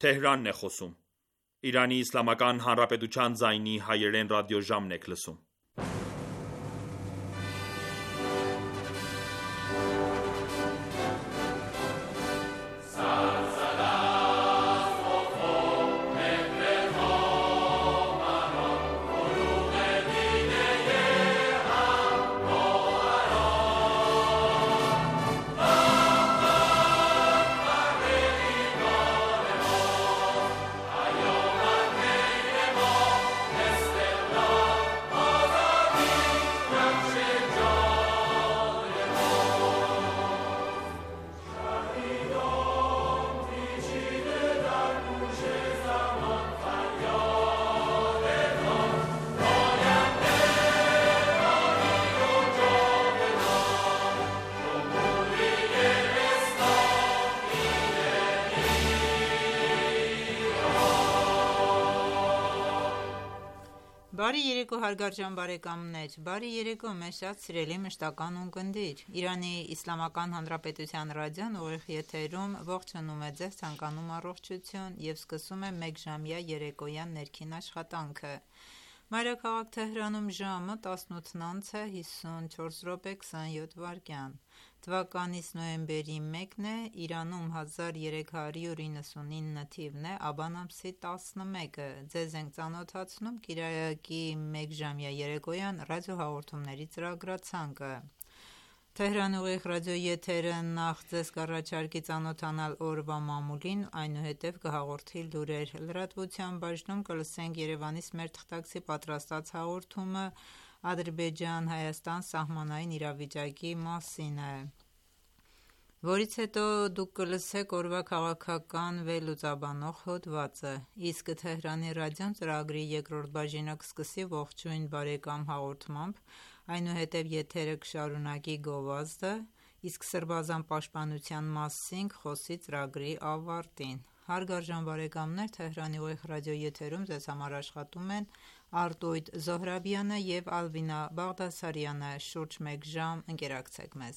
Թեհրանն է խոսում։ Իրանի Իսլամական Հանրապետության ձայնի հայերեն ռադիոժամն եք լսում։ Բարի երեկո հարգարժան բարեկամներ, բարի երեկո մեզ շատ սիրելի մշտական ունկնդիր, Իրանի Իսլամական Հանրապետության ռադիոն ուղիղ եթերում ողջունում է ձեզ, ցանկանում առողջություն և սկսում է մեկժամյա երեկոյան ներքին աշխատանքը։ Մայրաքաղաք Թեհրանում ժամը 18:54:27 Թվականից նոյեմբերի 1-ն է, Իրանում 1399 թիվն է, Աբան ամսի 11-ը, ձեզ ենք ծանոթացնում կիրակի մեկժամյա երեկոյան ռադիոհաղորդումների ծրագրացանկը։ Թեհրան ուղիղ ռադիոեթերը նախ ձեզ կառաջարկի ծանոթանալ օրվա մամուլին, այնուհետև կհաղորդի լուրեր, լրատվության բաժնում կլսենք Երևանից մեր թղթակցի պատրաստած հաղորդումը Ադրբեջան-Հայաստան սահմանային իրավիճակի մասին է, որից հետո դուք կլսեք օրվա քաղաքական վերլուծաբանող հոդվածը, իսկ Թեհրանի ռադիոն ծրագրի երկրորդ բաժինը կսկսի ողջույն բարեկամ հաղորդմամբ, այնուհետև եթերը կշարունակի գովազդը, իսկ սրբազան պաշտպանության մասին կխոսի ծրագրի ավարտին։ Հարգարժան բարեկամներ, Թեհրանի ուղիղ ռադիոեթերում ձեզ համար աշխատում են Արտույտ Զոհրաբյանը և Ալվինա Բաղդասարյանը, շուրջ մեկ ժամ ընկերակցեք մեզ։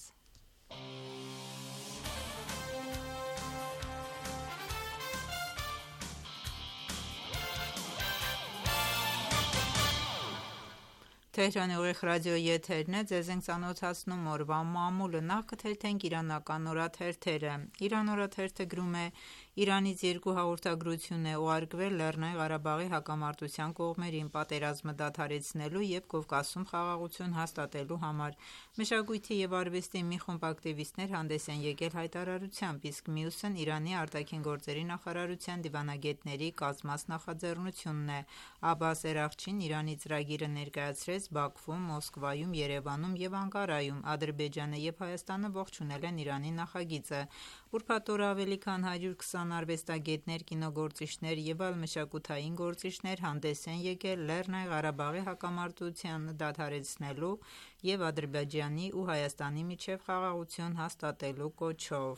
Թեհրանի ուղիղ ռադիոեթերն է, ձեզ ենք ծանոթացնում օրվա մամուլը, նախ կթերթենք իրանական օրաթերթերը։ Իրան օրաթերթը գրում է. Իրանից երկու հաղորդագրություն է ուղարկվել Լեռնային Ղարաբաղի հակամարտության կողմերին պատերազմը դադարեցնելու և Կովկասում խաղաղություն հաստատելու համար։ Մշակույթի և արվեստի մի խումբ ակտիվիստներ հանդես են եկել հայտարարությամբ, իսկ մյուսն Իրանի արտաքին գործերի նախարարության դիվանագետների կազմած նախաձեռնությունն է։ Աբբաս Էրաղչին Իրանի ծրագիրը ներկայացրեց Բաքվում, Մոսկվայում, Երևանում և Անկարայում։ Ադրբեջանը և Հայաստանը ողջունել են Իրանի նախագիծը։ Ուրբաթ օրը ավելի քան 120 արվեստագետներ, կինոգործիչներ և այլ մշակութային գործիչներ հանդես են եկել Լեռնային Ղարաբաղի հակամարտության դադարեցնելու և Ադրբեջանի ու Հայաստանի միջև խաղաղություն հաստատելու կոչով։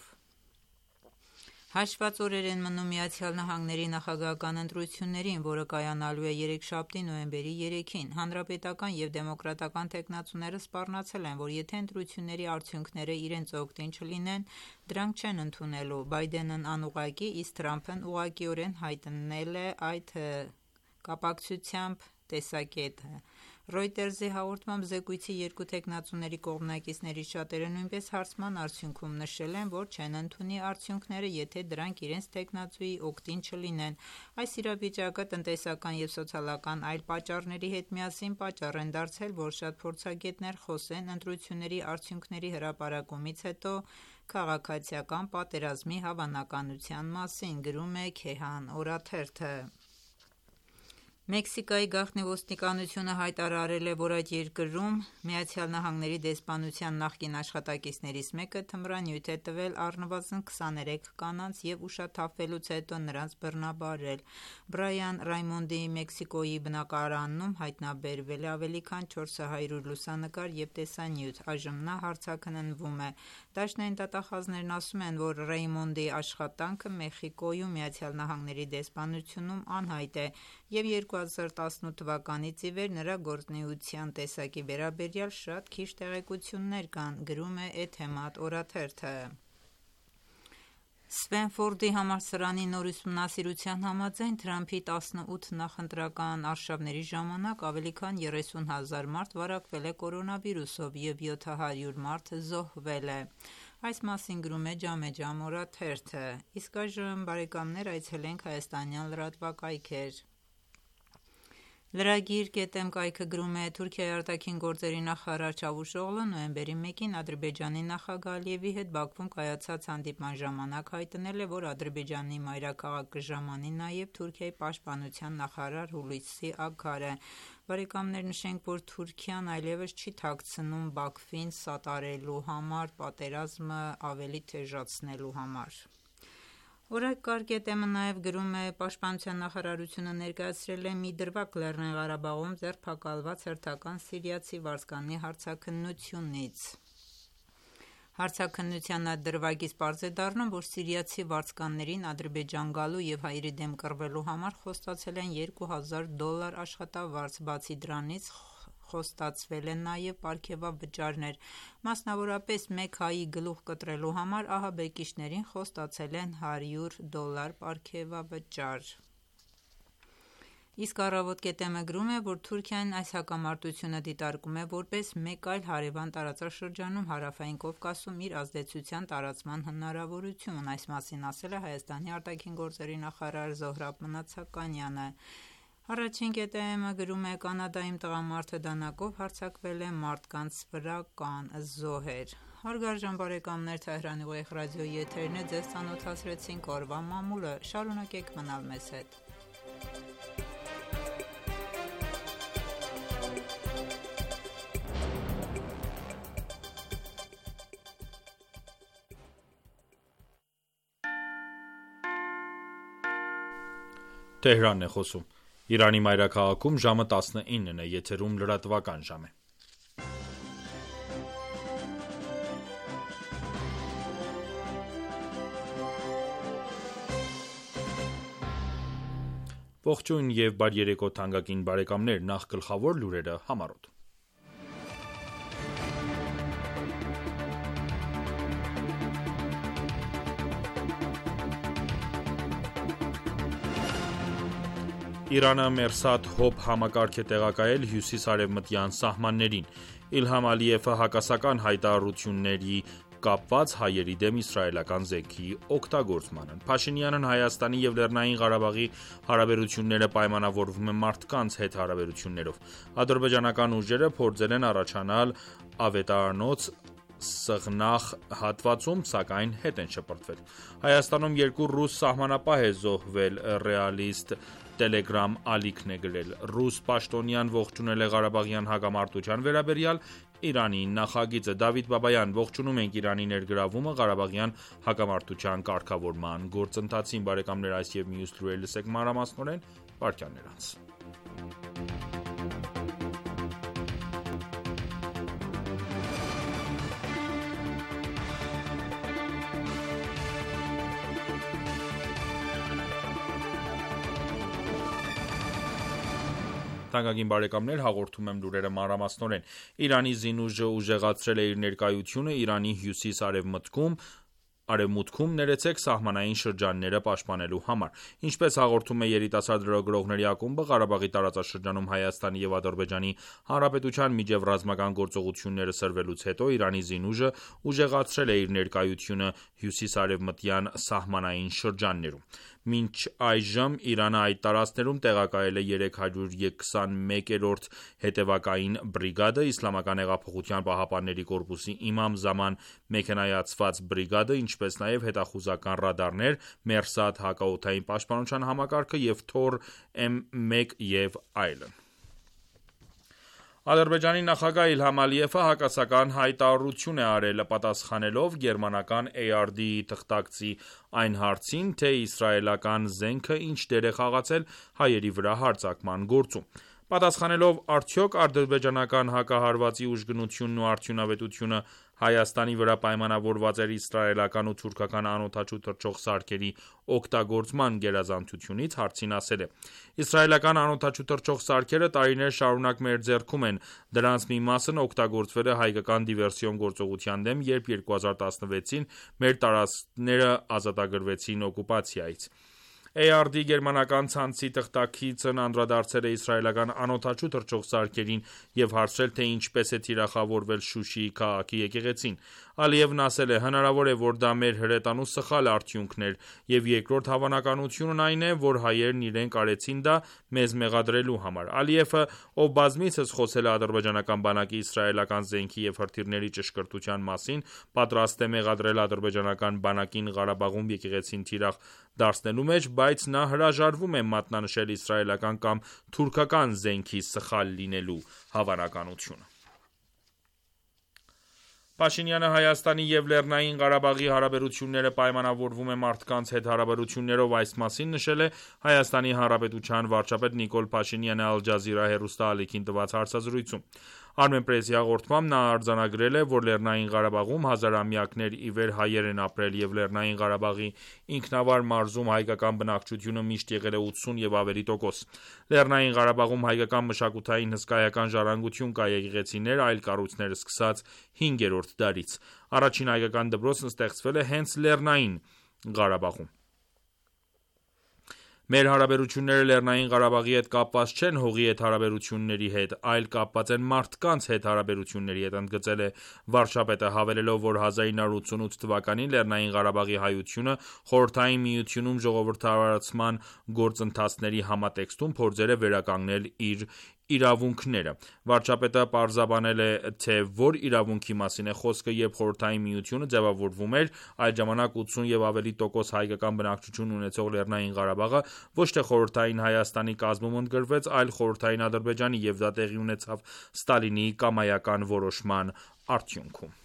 Հաշված օրեր են մնում ԱՄՆ նախագահական ընտրություններին, որը կայանալու է երեքշաբթի նոյեմբերի 3-ին։ Հանրապետական և դեմոկրատական թեկնածուները սպառնացել են, որ եթե ընտրությունների արդյունքները իրենց օգտին չլինեն, դրանք չեն ընդունելու։ Բայդենն անուղղակի, իսկ Թրամփն ուղղակիորեն հայտնել է այդ կապակցությամբ տեսակետը։ Reuters-ի հաղորդմամբ զեկույցի երկու թեկնածուների կողմնակիցներից շատերը նույնպես հարցման արդյունքում նշել են, որ չեն ընդունի արդյունքները, եթե դրանք իրենց թեկնածուի օգտին չլինեն։ Այս իրավիճակը տնտեսական և սոցիալական այլ պատճառների հետ միասին պատճառ են դարձել, որ շատ փորձագետներ խոսեն ընտրությունների արդյունքների հրապարակումից հետո քաղաքացիական պատերազմի հավանականության մասին, գրում է Քեհան օրաթերթը։ Մեքսիկայի գաղտնի ոստիկանությունը հայտարարել է, որ այդ երկրում ԱՄՆ դեսպանության նախկին աշխատակիցներից մեկը թմրանյութ է տվել առնվազն 23 կանանց և ուշաթափվելուց հետո նրանց բռնաբարել։ Բրայան Ռայմոնդի Մեքսիկոյի բնակարանում հայտնաբերվել է ավելի քան 400 լուսանկար և տեսանյութ։ Այժմ նա հարցաքննվում է։ Դաշնային դատախազներն ասում են, որ Ռայմոնդի աշխատանքը Մեխիկոյում ԱՄՆ դեսպանությունում անհայտ է և 2018 թվականից ի վեր նրա գործունեության տեսակի վերաբերյալ շատ քիչ տեղեկություններ կան, գրում է Էթեմադ օրաթերթը։ Սվենֆորդի համալսարանի նոր ուսումնասիրության համաձայն Թրամփի 18 նախընտրական արշավների ժամանակ ավելի քան 30,000 մարդ վարակվել է կորոնավիրուսով և 700 մարդ զոհվել է։ Այս մասին գրում է Ջամեջամ օրաթերթը։ Իսկ այժմ բարեկամներ այցելենք հայաստանյան լրատվակայքեր։ Lragir.am կայքը գրում է. Թուրքիայի արտաքին գործերի նախարար Չավուշօղլը նոյեմբերի 1-ին Ադրբեջանի նախագահ Ալիևի հետ Բաքվում կայացած հանդիպման ժամանակ հայտնել է, որ Ադրբեջանի մայրաքաղաք կժամանի նաև Թուրքիայի պաշտպանության նախարար Հուլիսի Աքարը։ Բարեկամներ, նշենք, որ Թուրքիան այլևս չի թաքցնում Բաքվին սատարելու համար, պատերազմը ավելի թեժացնելու համար։ Օրակարգ.am-ը նաև գրում է. Պաշտպանության նախարարությունը ներկայացրել է մի դրվագ Լեռնային Ղարաբաղում ձերբակալված հերթական սիրիացի վարձկանի հարցաքննությունից։ Հարցաքննության այդ դրվագից պարզ է դառնում, որ սիրիացի վարձկաններին Ադրբեջան գալու և հայերի դեմ կռվելու համար խոստացել են $2000 աշխատավարձ, բացի դրանից խոստացվել են նաև պարգևավճարներ, մասնավորապես մեկ հայի գլուխ կտրելու համար ահաբեկիչներին խոստացել են $100 պարգևավճար։ Իսկ Առավոտ.am-ը գրում է, որ Թուրքիան այս հակամարտությունը դիտարկում է որպես մեկ այլ հարևան տարածաշրջանում Հարավային Կովկասում իր ազդեցության տարածման հնարավորություն։ Այս մասին ասել է Հայաստանի արտաքին գործերի նախարար Զոհրաբ Մնացականյանը։ Առաջին.am-ը գրում է. Կանադայում տղամարդը դանակով հարձակվել է մարդկանց վրա, կան զոհեր։ Հարգարժան բարեկամներ, Թեհրանի ուղիղ ռադիոյի եթերն է, ձեզ ծանոթացրեցինք օրվա մամուլը, շարունակեք մնալ մեզ հետ։ Թեհրանն է խոսում։ Իրանի մայրաքաղաքում ժամը 19-ն է, եթերում լրատվական ժամ է։ Ողջույն և բարի երեկո թանկագին բարեկամներ, նախ գլխավոր լուրերը համառոտ։ Իրանը Մերսադ հոբ համակարգ է տեղակայել հյուսիս-արևմտյան սահմաններին։ Իլհամ Ալիևը հակասական հայտարարությունների կապված հայերի դեմ իսրայելական զենքի օգտագործմանն։ Փաշինյանն Հայաստանի և Լեռնային Ղարաբաղի հարաբերությունները պայմանավորվում են մարդկանց հետ հարաբերություններով։ Ադրբեջանական ուժերը փորձել են առաջանալ Ավետարանոց Սղնախ հատվածում, սակայն հետ են շպրտվել։ Հայաստանում 2 ռուս սահմանապահ է զոհվել, Ռեալիստ Տելեգրամ ալիքն է գրել։ Ռուս պաշտոնյան ողջունել է Ղարաբաղյան հակամարտության վերաբերյալ Իրանի նախագիծը։ Դավիթ Բաբայան, ողջունում ենք Իրանի ներգրավումը Ղարաբաղյան հակամարտության կարգավորման գործընթացին։ Բարեկամներ, այս և մյուս լուրեր լսեք մանրամասնորեն վայրկյաններ անց։ Թանկագին բարեկամներ, հաղորդում եմ լուրերը մանրամասնորեն։ Իրանի զինուժը ուժեղացրել է իր ներկայությունը Իրանի հյուսիս-արևմուտքում սահմանային շրջանները պաշտպանելու համար։ Ինչպես հաղորդում է երիտասարդ լրագրողների ակումբը, Ղարաբաղի տարածաշրջանում Հայաստանի և Ադրբեջանի Հանրապետության միջև ռազմական գործողությունները սրվելուց հետո Իրանի զինուժը ուժեղացրել է իր ներկայությունը հյուսիս-արևմտյան սահմանային շրջաններում։ Մինչ այժմ Իրանը այդ տարածքներում տեղակայել է 321-րդ հետևակային բրիգադը, Իսլամական հեղափոխության պահապանների կորպուսի Իմամ Զաման մեքենայացված բրիգադը, ինչպես նաև հետախուզական ռադարներ, Մերսադ հակաօդային պաշտպանության համակարգը և Թոր M1 և այլն։ Ադրբեջանի նախագահ Իլհամ Ալիևը հակասական հայտարարություն է արել, պատասխանելով գերմանական ARD-ի թղթակցի այն հարցին, թե իսրայելական զենքը ինչ դեր է խաղացել հայերի վրա հարձակման գործում։ Պատասխանելով արդյոք ադրբեջանական հակահարվածի ուժգնությունն ու արդյունավետությունը Հայաստանի վրա պայմանավորված էր իսրայելական ու թուրքական անօդաչու թռչող սարքերի օգտագործման գերազանցությունից, հարցին ասել է. Իսրայելական անօդաչու թռչող սարքերը տարիներ շարունակ մեր ձեռքում են, դրանց մի մասն օգտագործվել է հայկական դիվերսիոն գործողության դեմ, երբ 2016-ին մեր տարածքները ազատագրվեցին օկուպացիայից։ ARD գերմանական ցանցի թղթակիցն անդրադարձել է իսրայելական անօդաչու թռչող սարքերին և հարցրել, թե ինչպես է թիրախավորվել Շուշիի քաղաքի եկեղեցին։ Ալիևն ասել է. հնարավոր է, որ դա մեր հրետանու սխալ արդյունքն էր, և երկրորդ հավանականությունն այն է, որ հայերն իրենք արեցին դա մեզ մեղադրելու համար։ Ալիևը, ով բազմիցս խոսել է ադրբեջանական բանակի իսրայելական զենքի և հրթիռների ճշգրտության մասին, պատրաստ է մեղադրել ադրբեջանական բանակին Ղարաբաղում եկեղեցին թիրախ դարձնելու մեջ, բայց նա հրաժարվում է մատնանշել իսրայելական կամ թուրքական զենքի սխալ լինելու հավանականությունը։ Փաշինյանը Հայաստանի և Լեռնային Ղարաբաղի հարաբերությունները պայմանավորվում է մարդկանց հետ հարաբերություններով, այս մասին նշել է Հայաստանի Հանրապետության վարչապետ Նիկոլ Փաշինյանը Ալ Ջազիրա հեռուստաալիքին տված հարցազրույցում։ Armenpress-ի հաղորդմամբ նա արձանագրել է, որ Լեռնային Ղարաբաղում հազարամյակներ ի վեր հայեր են ապրել և Լեռնային Ղարաբաղի ինքնավար մարզում հայկական բնակչությունը միշտ եղել է 80 և ավելի տոկոս։ Լեռնային Ղարաբաղում հայկական մշակութային հսկայական ժառանգություն կա, եկեղեցիներ, այլ կառույցներ սկսած 5-րդ դարից։ Առաջին հայկական դպրոցն ստեղծվել է հենց Լեռնային Ղարաբաղում։ Մեր հարաբերությունները Լեռնային Ղարաբաղի հետ կապված չեն հողի հետ հարաբերությունների հետ, այլ կապված են մարդկանց հետ հարաբերությունների հետ, ընդգծել է վարչապետը, հավելելով, որ 1988 թվականին Լեռնային Ղարաբաղի հայությունը Խորհրդային Միությունում ժողովրդավարացման գործընթացների համատեքստում փորձել է վերականգնել իր իրավունքները։ Վարչապետը պարզաբանել է, թե որ իրավունքի մասին է խոսքը, երբ Խորհրդային Միությունը ձևավորվում էր, այդ ժամանակ 80 և ավելի տոկոս հայկական բնակչություն ունեցող Լեռնային Ղարաբաղը ոչ թե խորհրդային Հայաստանի կազմում ընդգրկվեց, այլ խորհրդային Ադրբեջանի, և դա տեղի ունեցավ Ստալինի կամայական որոշման արդյունքում։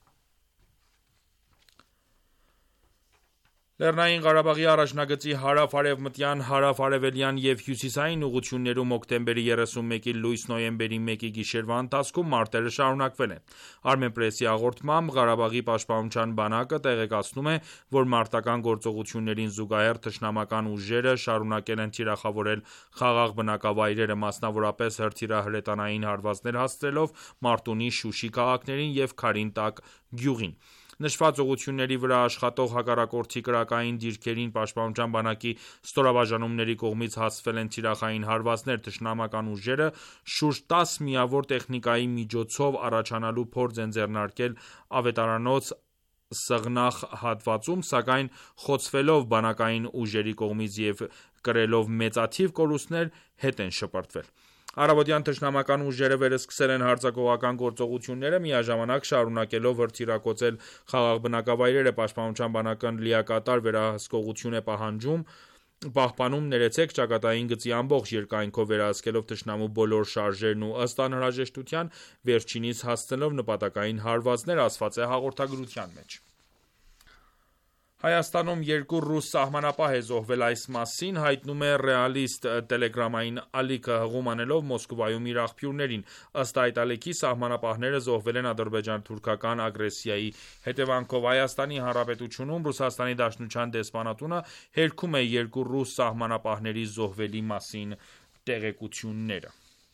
Լեռնային Ղարաբաղի առաջնագծի հարավ-արևմտյան, հարավ-արևելյան և հյուսիսային ուղղություններում հոկտեմբերի 31-ից լույս նոյեմբերի 1-ի գիշերվա ընթացքում մարտերը շարունակվել են։ Armenpress-ի հաղորդմամբ Ղարաբաղի պաշտպանության բանակը տեղեկացնում է, որ մարտական գործողություններին զուգահեռ թշնամական ուժերը շարունակել են թիրախավորել խաղաղ բնակավայրերը, մասնավորապես հրթիռահրետանային հարվածներ հասցրելով Մարտունի, Շուշի քաղաքներին և Քարին-Տակ գյուղին։ Նշված ուղղությունների վրա աշխատող հակառակորդի կրակային դիրքերին պաշտպանության բանակի ստորաբաժանումների կողմից հասցվել են թիրախային հարվածներ, թշնամական ուժերը շուրջ 10 միավոր տեխնիկայի միջոցով առաջանալու փորձ են ձեռնարկել Ավետարանոց Սղնախ հատվածում, սակայն խոցվելով բանակային ուժերի կողմից և կրելով մեծաթիվ կորուստներ, հետ են շպրտվել։ Առավոտյան թշնամական ուժերը վերսկսել են հարձակողական գործողությունները, միաժամանակ շարունակելով հրթիռակոծել խաղաղ բնակավայրերը։ Պաշտպանության բանակը լիակատար վերահսկողություն է պահպանում ճակատային գծի ամբողջ երկայնքով, վերահսկելով թշնամու բոլոր շարժերն ու ըստ անհրաժեշտության վերջինիս հասցնելով նպատակային հարվածներ, ասված է հաղորդագրության մեջ։ Հայաստանում 2 ռուս սահմանապահ է զոհվել, այս մասին հայտնում է Ռեալիստ տելեգրամային ալիքը, հղում անելով Մոսկվայում իր աղբյուրներին։ Ըստ այդ ալիքի, սահմանապահները զոհվել են ադրբեջան-թուրքական ագրեսիայի հետևանքով։ Հայաստանի Հանրապետությունում Ռուսաստանի Դաշնության դեսպանատունը հերքում է 2 ռուս սահմանապահների զոհվելի մասին տեղեկությունները։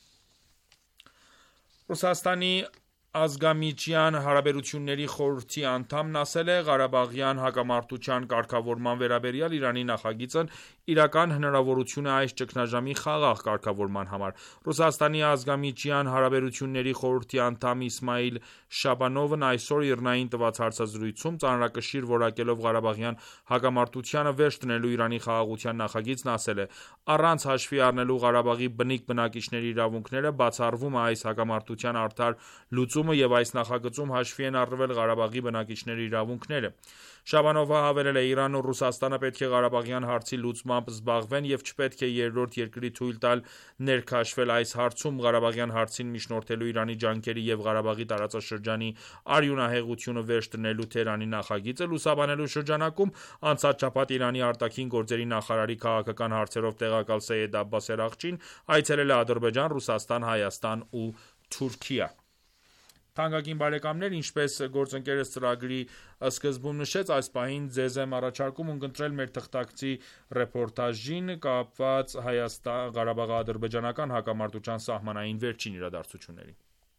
Ռուսաստանի ազգամիջյան հարաբերությունների խորհրդի անդամն ասել է. Ղարաբաղյան հակամարտության կարգավորման վերաբերյալ Իրանի նախագիծն իրական հնարավորություն է այս ճգնաժամի խաղաղ կարգավորման համար։ Ռուսաստանի ազգամիջյան հարաբերությունների խորհրդի անդամ Իսմայիլ Շաբանովն այսօր ԻՌՆ-ին տված հարցազրույցում ծանրակշիռ որակելով Ղարաբաղյան հակամարտությանը վերջ տնելու Իրանի խաղաղության նախագիծն ասել է. Առանց հաշվի առնելու Ղարաբաղի բնիկ բնակիչների իրավունքները, բացառվում է այս հակամարտության արդար լուծումը պնդումը եւ այս նախագծում հաշվի են առնվել Ղարաբաղի բնակիչների իրավունքները։ Շաբանովը հավելել է. Իրանն ու Ռուսաստանը պետք է Ղարաբաղյան հարցի լուծմամբ զբաղվեն եւ չպետք է երրորդ երկրի թույլ տալ ներքաշվել այս հարցում։ Ղարաբաղյան հարցին միջնորդելու Իրանի ջանքերի եւ Ղարաբաղի տարածաշրջանի արյունահեղությունը վերջ դնելու Թեհրանի նախագիծը լուսաբանելու շրջանակում անցած շաբաթ Իրանի արտաքին գործերի նախարարի քաղաքական հարցերով տեղակալ Սեյեդ Աբբաս Էրաղչին այցելել է Ադրբեջան, Ռուսաստան, Հայաստան ու Թուրքիա։ Թանկագին բարեկամներ, ինչպես գործընկերս ծրագրի սկզբում նշեց, այս պահին ձեզ եմ առաջարկում ունկնդրել մեր թղթակցի ռեպորտաժին կապված Ղարաբաղ-ադրբեջանական հակամարտության սահմանային վերջին իրադարձություններին։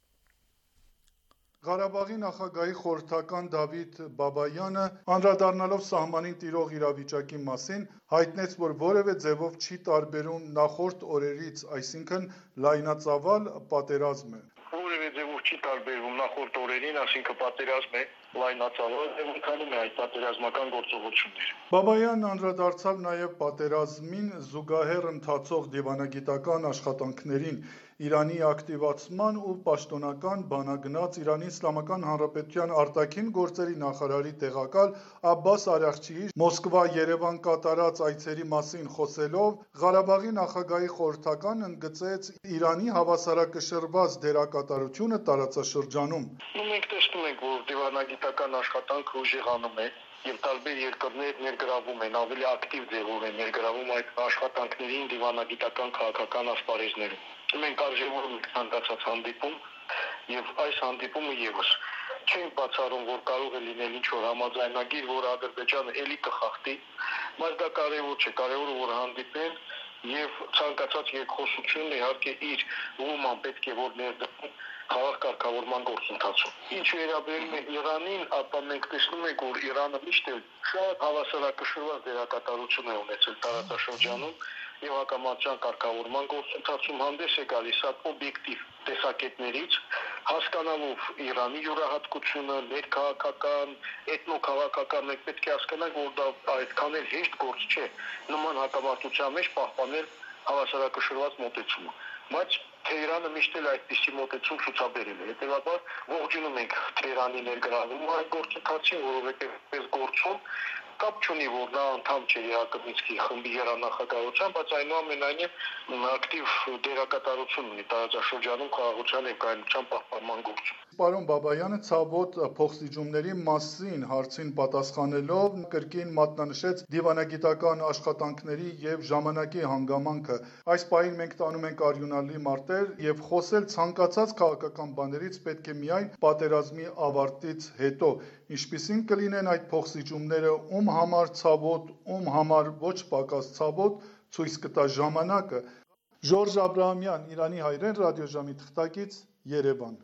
Ղարաբաղի նախագահի խորհրդական Դավիթ Բաբայանը, անդրադառնալով սահմանին տիրող իրավիճակի մասին, հայտնեց, որ որևէ ձևով չի տարբերում նախորդ օրերից, այսինքն լայնածավալ պատերազմ է։ Որևէ ձևով չի տարբերվում նախորդ օրերին, այսինքն պատերազմ է, լայնածավալ եւ ընթանում է այդ պատերազմական գործողությունները։ Բաբայանն անդրադարձավ նաև պատերազմին զուգահեռ ընթացող դիվանագիտական աշխատանքներին, Իրանի ակտիվացման ու պաշտոնական բանագնաց Իրանի Իսլամական Հանրապետության արտաքին գործերի նախարարի տեղակալ Աբբաս Արաղչիի Մոսկվա-Երևան կատարած այցերի մասին խոսելով, Ղարաբաղի նախագահի խորհրդականն ընդգծեց Իրանի հավասարակշռված դերակատարությունը տարածաշրջանում։ Մենք տեսնում ենք, որ դիվանագիտական աշխատանքը ուժեղանում է եւ տարբեր երկրներ ներգրավում են, ավելի ակտիվ ձևով են ներգրավում այդ աշխատանքներին դիվանագիտական քաղաքական ասպարեզներում։ Մենք արժևորում ենք ցանկացած հանդիպում եւ այս հանդիպումը եւս չենք բացառում, որ կարող է լինել ինչ-որ համաձայնագիր, որ Ադրբեջանը էլի կխախտի, բայց դա կարեւոր չէ, կարեւորը որ հանդիպեն եւ ցանկացած երկխոսություն իհարկե իր ուղղությամբ պետք է որ ներդրվի խաղաղ կարգավորման գործընթացում։ Ինչ վերաբերում է Իրանին, ապա մենք տեսնում ենք, որ Իրանը միշտ շատ հավասարակշռված դերակատարություն է ունեցել տարածաշրջանում եւ հակամարտության կարգավորման գործընթացում հանդես է գալիս օբյեկտիվ տեսակետներից, հասկանալով Իրանի յուրահատկությունը, ներքաղաքական, էթնոքաղաքական, մենք պետք է հասկանանք, որ դա այդքան էլ հեշտ գործ չէ նման հակամարտության մեջ պահպանել հավասարակշռված մոտեցումը, բայց Թեհրանը միշտ էլ այդպիսի մոտեցում ցուցաբերել է։ Հետևաբար ողջունում ենք Թեհրանի ներգրավումը այդ գործընթացին, որովհետև այս գործում կապ չունի, որ նա անդամ չէ Յակոմինսկի խմբի երանախագահության, բայց այնուամենայնիվ ակտիվ դերակատարություն ունի տարածաշրջանում խաղաղության եւ կայունության պահպանման գործում։ Պարոն Բաբայանը ցավոտ փոխզիջումների մասին հարցին պատասխանելով կրկին մատնանշեց դիվանագիտական աշխատանքների եւ ժամանակի հանգամանքը։ Այս պահին մենք տանում ենք արյունալի մարտեր եւ խոսել ցանկացած քաղաքական բաներից պետք է միայն պատերազմի ավարտից հետո։ Ինչպիսին կլինեն այդ փոխզիջումները, ում համար ցավոտ, ում համար ոչ պակաս ցավոտ, ցույց կտա ժամանակը։ Ժորժ Աբրահամյան, Իրանի հայրեն ռադիոժամի թղթակից, Երևան։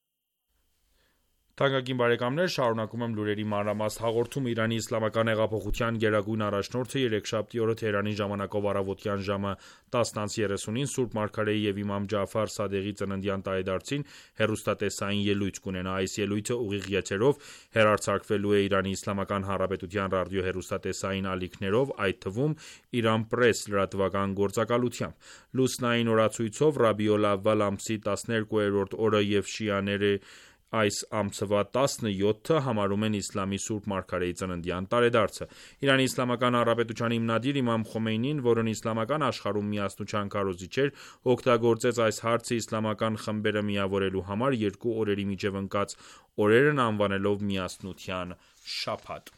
Թանկագին բարեկամներ, շարունակում եմ լուրերի մանրամասն հաղորդումը Իրանի Իսլամական հեղափոխության գերագույն առաջնորդը երեքշաբթի օրը Թեհրանի ժամանակով առավոտյան ժամը 10:30-ին Սուրբ Մարգարեի եւ Իմամ Ջաֆար Սադեղի ծննդյան տարեդարձին հեռուստատեսային ելույթ կունենա։ Այս ելույթը ուղիղ եթերով հեռարձակվելու է Իրանի Իսլամական Հանրապետության ռադիոհեռուստատեսային ալիքներով, այդ թվում Իրան Պրես լրատվական գործակալությամբ։ Լուսնային օրացույցով Ռաբիոլ Ավվալ ամսի 12-րդ օրը եւ շիաները այս ամսվա 17-ը համարում են իսլամի Սուրբ Մարգարեի ծննդյան տարեդարձը։ Իրանի Իսլամական Հանրապետության հիմնադիր Իմամ Խոմեյնին, որն իսլամական աշխարհում միասնության քարոզիչ էր, օգտագործեց այս հարցը իսլամական խմբերը միավորելու համար երկու օրերի միջև ընկած օրերն անվանելով միասնության շաբաթ։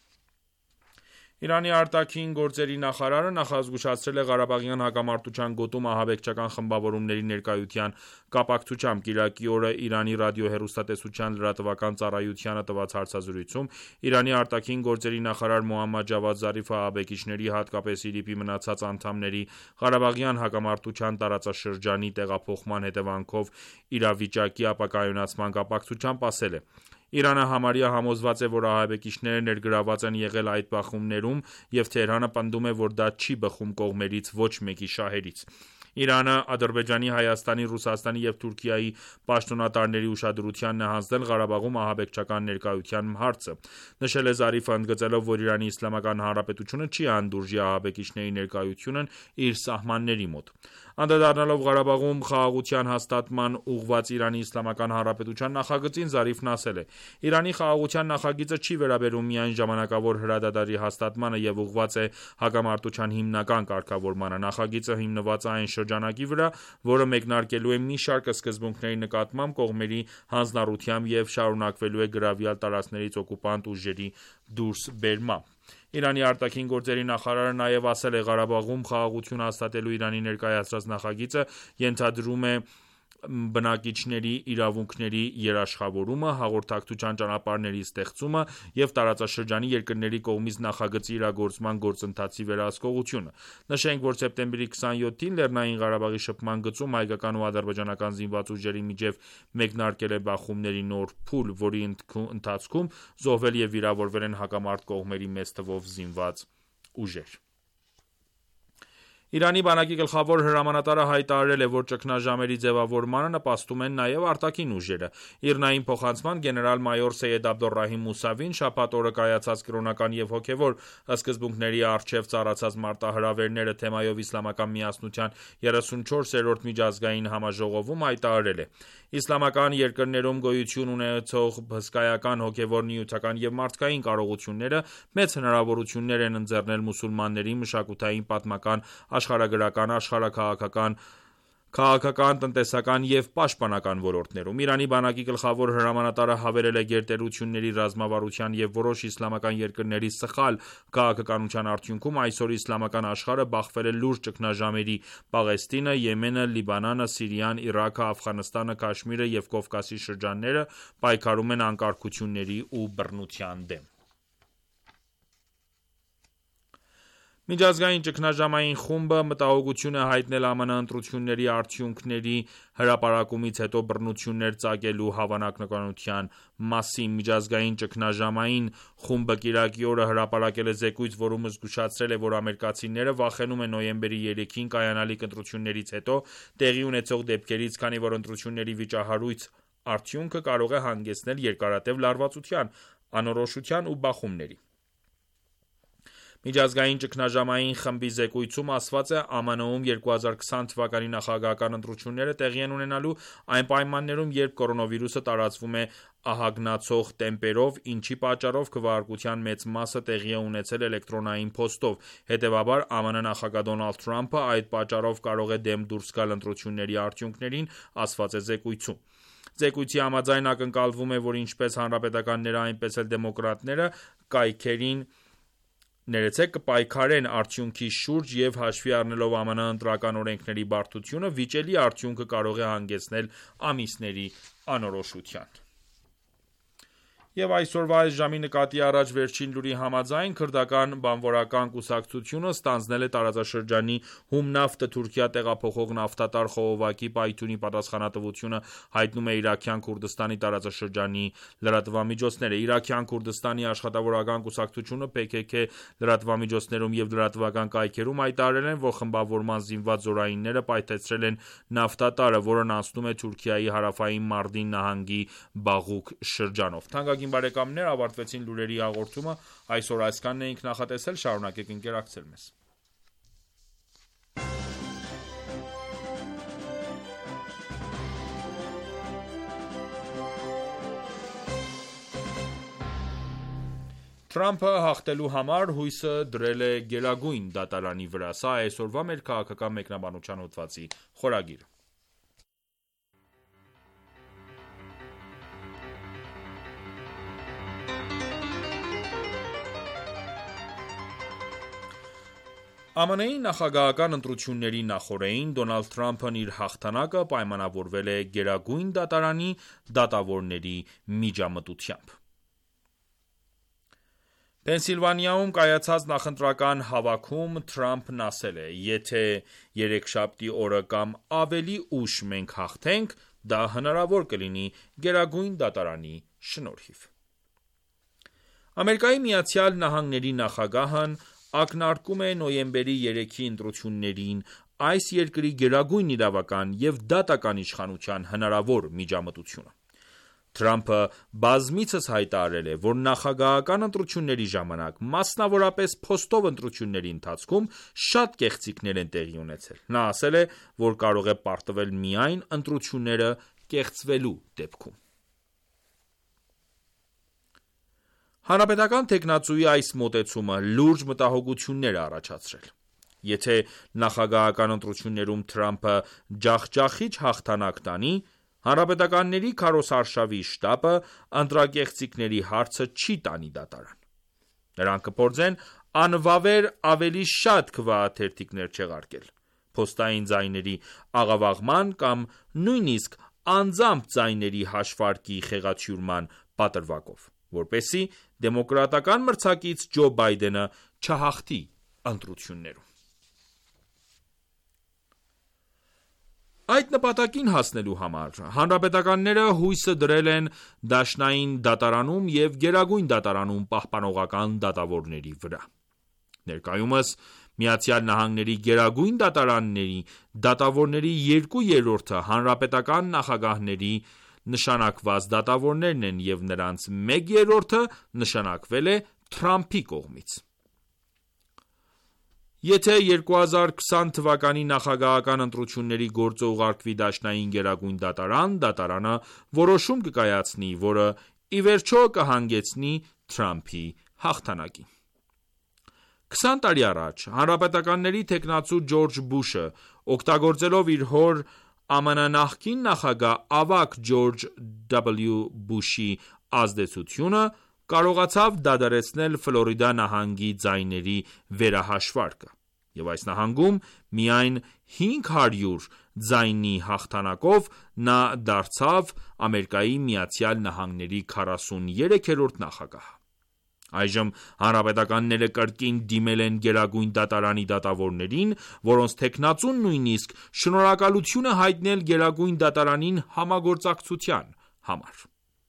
Իրանի արտաքին գործերի նախարարը նախազգուշացրել է Ղարաբաղյան հակամարտության գոտում ահաբեկչական խմբավորումների ներկայության կապակցությամբ կիրակի օրը Իրանի ռադիոհեռուստատեսության լրատվական ծառայությանը տված հարցազրույցում Իրանի արտաքին գործերի նախարար Մոհամմադ Ջավադ Զարիֆը ահաբեկիչների, հատկապես ԻԼԻՊ-ի մնացած անդամների Ղարաբաղյան հակամարտության տարածաշրջանի տեղափոխման հետևանքով իրավիճակի ապակայունացման կապակցությամբ ասել է. Իրանը համարյա համոզված է, որ ահաբեկիչները ներգրաված են եղել այդ բախումներում եւ Թեհրանը պնդում է, որ դա չի բխում կողմերից ոչ մեկի շահերից։ Իրանը Ադրբեջանի, Հայաստանի, Ռուսաստանի եւ Թուրքիայի պաշտոնատարների ուշադրությանն է հանձնել Ղարաբաղում ահաբեկչական ներկայության հարցը։ Նշել է Զարիֆը, ընդգծելով, որ Իրանի Իսլամական Հանրապետությունը չի հանդուրժի ահաբեկիչների ներկայությունն իր սահմանների մոտ։ Անդրադառնալով Ղարաբաղում խաղաղության հաստատման ուղղված Իրանի Իսլամական Հանրապետության նախագծին, Զարիֆն ասել է. Իրանի խաղաղության նախագիծը չի վերաբերում միայն ժամանակավոր հրադադարի հաստատմանը եւ ուղղված է հակամարտության հիմնական կարգավորմանը։ Նախագիծը հիմնված է այն շրջանակի վրա, որը մեկնարկելու է մի շարք սկզբունքների նկատմամբ կողմերի հանձնառությամբ եւ շարունակվելու է գրավյալ տարածքներից օկուպանտ ուժերի դուրսբերմամբ։ Իրանի արտաքին գործերի նախարարը նաև ասել է. Ղարաբաղում խաղաղություն հաստատելու Իրանի ներկայացրած նախագիծը ենթադրում է բնակիչների իրավունքների երաշխավորումը, հաղորդակցության ճանապարհների ստեղծումը եւ տարածաշրջանի երկրների կողմից նախագծի իրագործման գործընթացի վերահսկողությունը։ Նշենք, որ սեպտեմբերի 27-ին Լեռնային Ղարաբաղի շփման գծում հայկական ու ադրբեջանական զինված ուժերի միջև մեկնարկել է բախումների նոր փուլ, որի ընթացքում զոհվել եւ վիրավորվել են հակամարտ կողմերի մեծ թվով զինված ուժեր։ Իրանի բանակի գլխավոր հրամանատարը հայտարարել է, որ ճգնաժամերի ձևավորմանը նպաստում են նաև արտաքին ուժերը։ Իրնային փոխանցման գեներալ-մայոր Սեյեդ Աբդոլռահիմ Մուսավին շաբաթ օրը կայացած կրոնական եւ հոգեվոր սկզբունքների առջև ծառացած մարտահրավերները թեմայով Իսլամական միասնության 34-րդ միջազգային համաժողովում հայտարարել է. Իսլամական երկրներում գոյություն ունեցող հսկայական հոգեվոր, նյութական եւ մարդկային կարողությունները մեծ հնարավորություններ են ընձեռնել մուսուլմանների մշակութային, պատմական, աշխարհագրական, քաղաքական, տնտեսական եւ պաշտպանական ոլորտներում։ Իրանի բանակի գլխավոր հրամանատարը հավելել է գերտերությունների ռազմավարության եւ որոշ իսլամական երկրների սխալ քաղաքականության արդյունքում այսօր իսլամական աշխարհը բախվել է լուրջ ճգնաժամերի։ Պաղեստինը, Եմենը, Լիբանանը, Սիրիան, Իրաքը, Աֆղանստանը, Քաշմիրը եւ Կովկասի շրջանները պայքարում են անկարգությունների ու բռնության դեմ։ Միջազգային ճգնաժամային խումբը մտահոգություն է հայտնել ԱՄՆ ընտրությունների արդյունքների հրապարակումից հետո բռնություններ ծագելու հավանականության մասին։ Միջազգային ճգնաժամային խումբը կիրակի օրը հրապարակել է զեկույց, որում զգուշացրել է, որ ամերիկացիները վախենում են նոյեմբերի 3-ին կայանալիք ընտրություններից հետո տեղի ունեցող դեպքերից, քանի որ ընտրությունների վիճահարույց արդյունքը կարող է հանգեցնել երկարատև լարվածության, անորոշության ու բախումների։ Միջազգային ճգնաժամային խմբի զեկույցում ասված է, ԱՄՆ-ում 2020 թվականի նախագահական ընտրությունները տեղի են ունենալու այն պայմաններում, երբ կորոնավիրուսը տարածվում է ահագնացող տեմպերով, ինչի պատճառով քվեարկության մեծ մասը տեղի է ունեցել էլեկտրոնային փոստով։ Հետևաբար, ԱՄՆ նախագահ Դոնալդ Թրամփը այդ պատճառով կարող է դեմ դուրս գալ ընտրությունների արդյունքներին, ասված է զեկույցում։ Զեկույցի համաձայն ակնկալվում է, որ ինչպես հանրապետականները, այնպես էլ դեմոկրատները կպայքարեն արդյունքի շուրջ եւ հաշվի առնելով ԱՄՆ ընտրական օրենքների բարդությունը, վիճելի արդյունքը կարող է հանգեցնել ամիսների անորոշության։ Եվ այսօրվա այս ժամի նկատի առած վերջին լուրի համաձայն քրդական բանվորական կուսակցությունը ստանձնել է տարածաշրջանի Հումնավտը Թուրքիա տեղափոխող նավթատար խողովակի պայթյունի պատասխանատվությունը հայտնում է Իրաքյան Քուրդստանի տարածաշրջանի լրատվամիջոցները։ Իրաքյան Քուրդստանի աշխատավորական կուսակցությունը PKK լրատվամիջոցներում եւ լրատվական կայքերում հայտարարել են, որ խմբավորման զինված զորայինները պայթեցրել են նավթատարը, որն անցնում է Թուրքիայի հարավային Մարդին նահանգի Բաղուկ շրջանով։ Թանկագին բարեկամներ, ավարտվեցին լուրերի հաղորդումը, այսօր այսքանն էինք նախատեսել, շարունակեք ընկերակցել մեզ։ Թրամփը հաղթելու համար հույսը դրել է Գերագույն դատարանի վրա։ Սա է այսօրվա մեր քաղաքական մեկնաբանության հոդվածի խորագիրը։ ԱՄՆ-ի նախագահական ընտրությունների նախօրեին Դոնալդ Թրամփն իր հաղթանակը պայմանավորվել է Գերագույն դատարանի դատավորների միջամտությամբ։ Փենսիլվանիայում կայացած նախընտրական հավաքում Թրամփն ասել է. «Եթե երեքշաբթի օրը կամ ավելի ուշ մենք հաղթենք, դա հնարավոր կլինի Գերագույն դատարանի շնորհիվ»։ Ամերիկայի Միացյալ Նահանգների նախագահն ակնարկում է նոյեմբերի 3-ի ընտրություններին այս երկրի գերագույն իրավական և դատական իշխանության հնարավոր միջամտությունը։ Թրամփը բազմիցս հայտարարել է, որ նախագահական ընտրությունների ժամանակ, մասնավորապես փոստով ընտրությունների ընթացքում, շատ կեղծիքներ են տեղի ունեցել։ Նա ասել է, որ կարող է պարտվել միայն ընտրությունները կեղծվելու դեպքում։ Հանրապետական թեկնածուի այս մոտեցումը լուրջ մտահոգություններ է առաջացրել։ Եթե նախագահական ընտրություններում Թրամփը ջախջախիչ հաղթանակ տանի, հանրապետականների քարոզարշավի շտաբը ընտրակեղծիքների հարցը չի տանի դատարան։ Նրանք կփորձեն անվավեր ավելի շատ քվեաթերթիկներ չեղարկել, փոստային ձայների աղավաղման կամ նույնիսկ անձամբ ձայների հաշվարկի խեղաթյուրման պատրվակով, որպեսզի դեմոկրատական մրցակից Ջո Բայդենը չհաղթի ընտրություններում։ Այդ նպատակին հասնելու համար հանրապետականները հույսը դրել են դաշնային դատարանում և գերագույն դատարանում պահպանողական դատավորների վրա։ Ներկայումս ԱՄՆ գերագույն դատարանների դատավորների 2/3-ը հանրապետական նախագահների նշանակված դատավորներն են և նրանց 1/3-ը նշանակվել է Թրամփի կողմից։ Եթե 2020 թվականի նախագահական ընտրությունների գործը ուղարկվի դաշնային գերագույն դատարան, դատարանը որոշում կկայացնի, որը ի վերջո կհանգեցնի Թրամփի հաղթանակին։ 20 տարի առաջ հանրապետականների թեկնածու Ջորջ Բուշը, օգտագործելով իր հոր ԱՄՆ նախկին նախագահ ավագ Ջորջ W. Բուշի ազդեցությունը, կարողացավ դադարեցնել Ֆլորիդա նահանգի ձայների վերահաշվարկը, և այս նահանգում միայն 500 ձայնի հաղթանակով նա դարձավ Ամերիկայի Միացյալ Նահանգների 43-րդ նախագահը։ Այժմ հանրապետականները կրկին դիմել են գերագույն դատարանի դատավորներին, որոնց թեկնածուն նույնիսկ շնորհակալություն է հայտնել գերագույն դատարանին համագործակցության համար։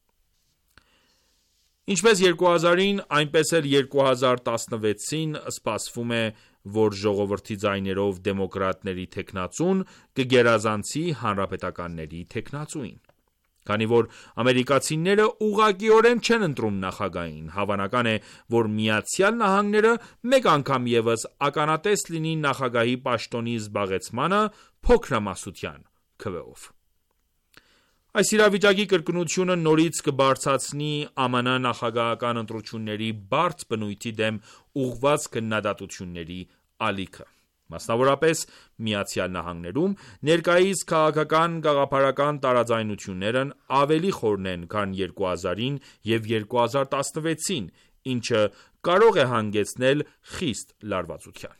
Ինչպես 2000-ին, այնպես էլ 2016-ին սպասվում է, որ ժողովրդի ձայներով դեմոկրատների թեկնածուն կգերազանցի հանրապետականների թեկնածուին։ Քանի որ ամերիկացիները ուղղակիորեն չեն ընտրում նախագահին, հավանական է, որ Միացյալ Նահանգները մեկ անգամ ևս ականատես լինի նախագահի պաշտոնի զբաղեցմանը փոքրամասնության քվեով։ Այս իրավիճակի կրկնությունը նորից կբարձրացնի ԱՄՆ նախագահական ընտրությունների բարդ բնույթի դեմ ուղղված քննադատությունների ալիքը։ Մասնավորապես Միացյալ Նահանգներում ներկայիս քաղաքական գաղափարական տարաձայնություններն ավելի խորն են, քան 2000-ին և 2016-ին, ինչը կարող է հանգեցնել խիստ լարվածության։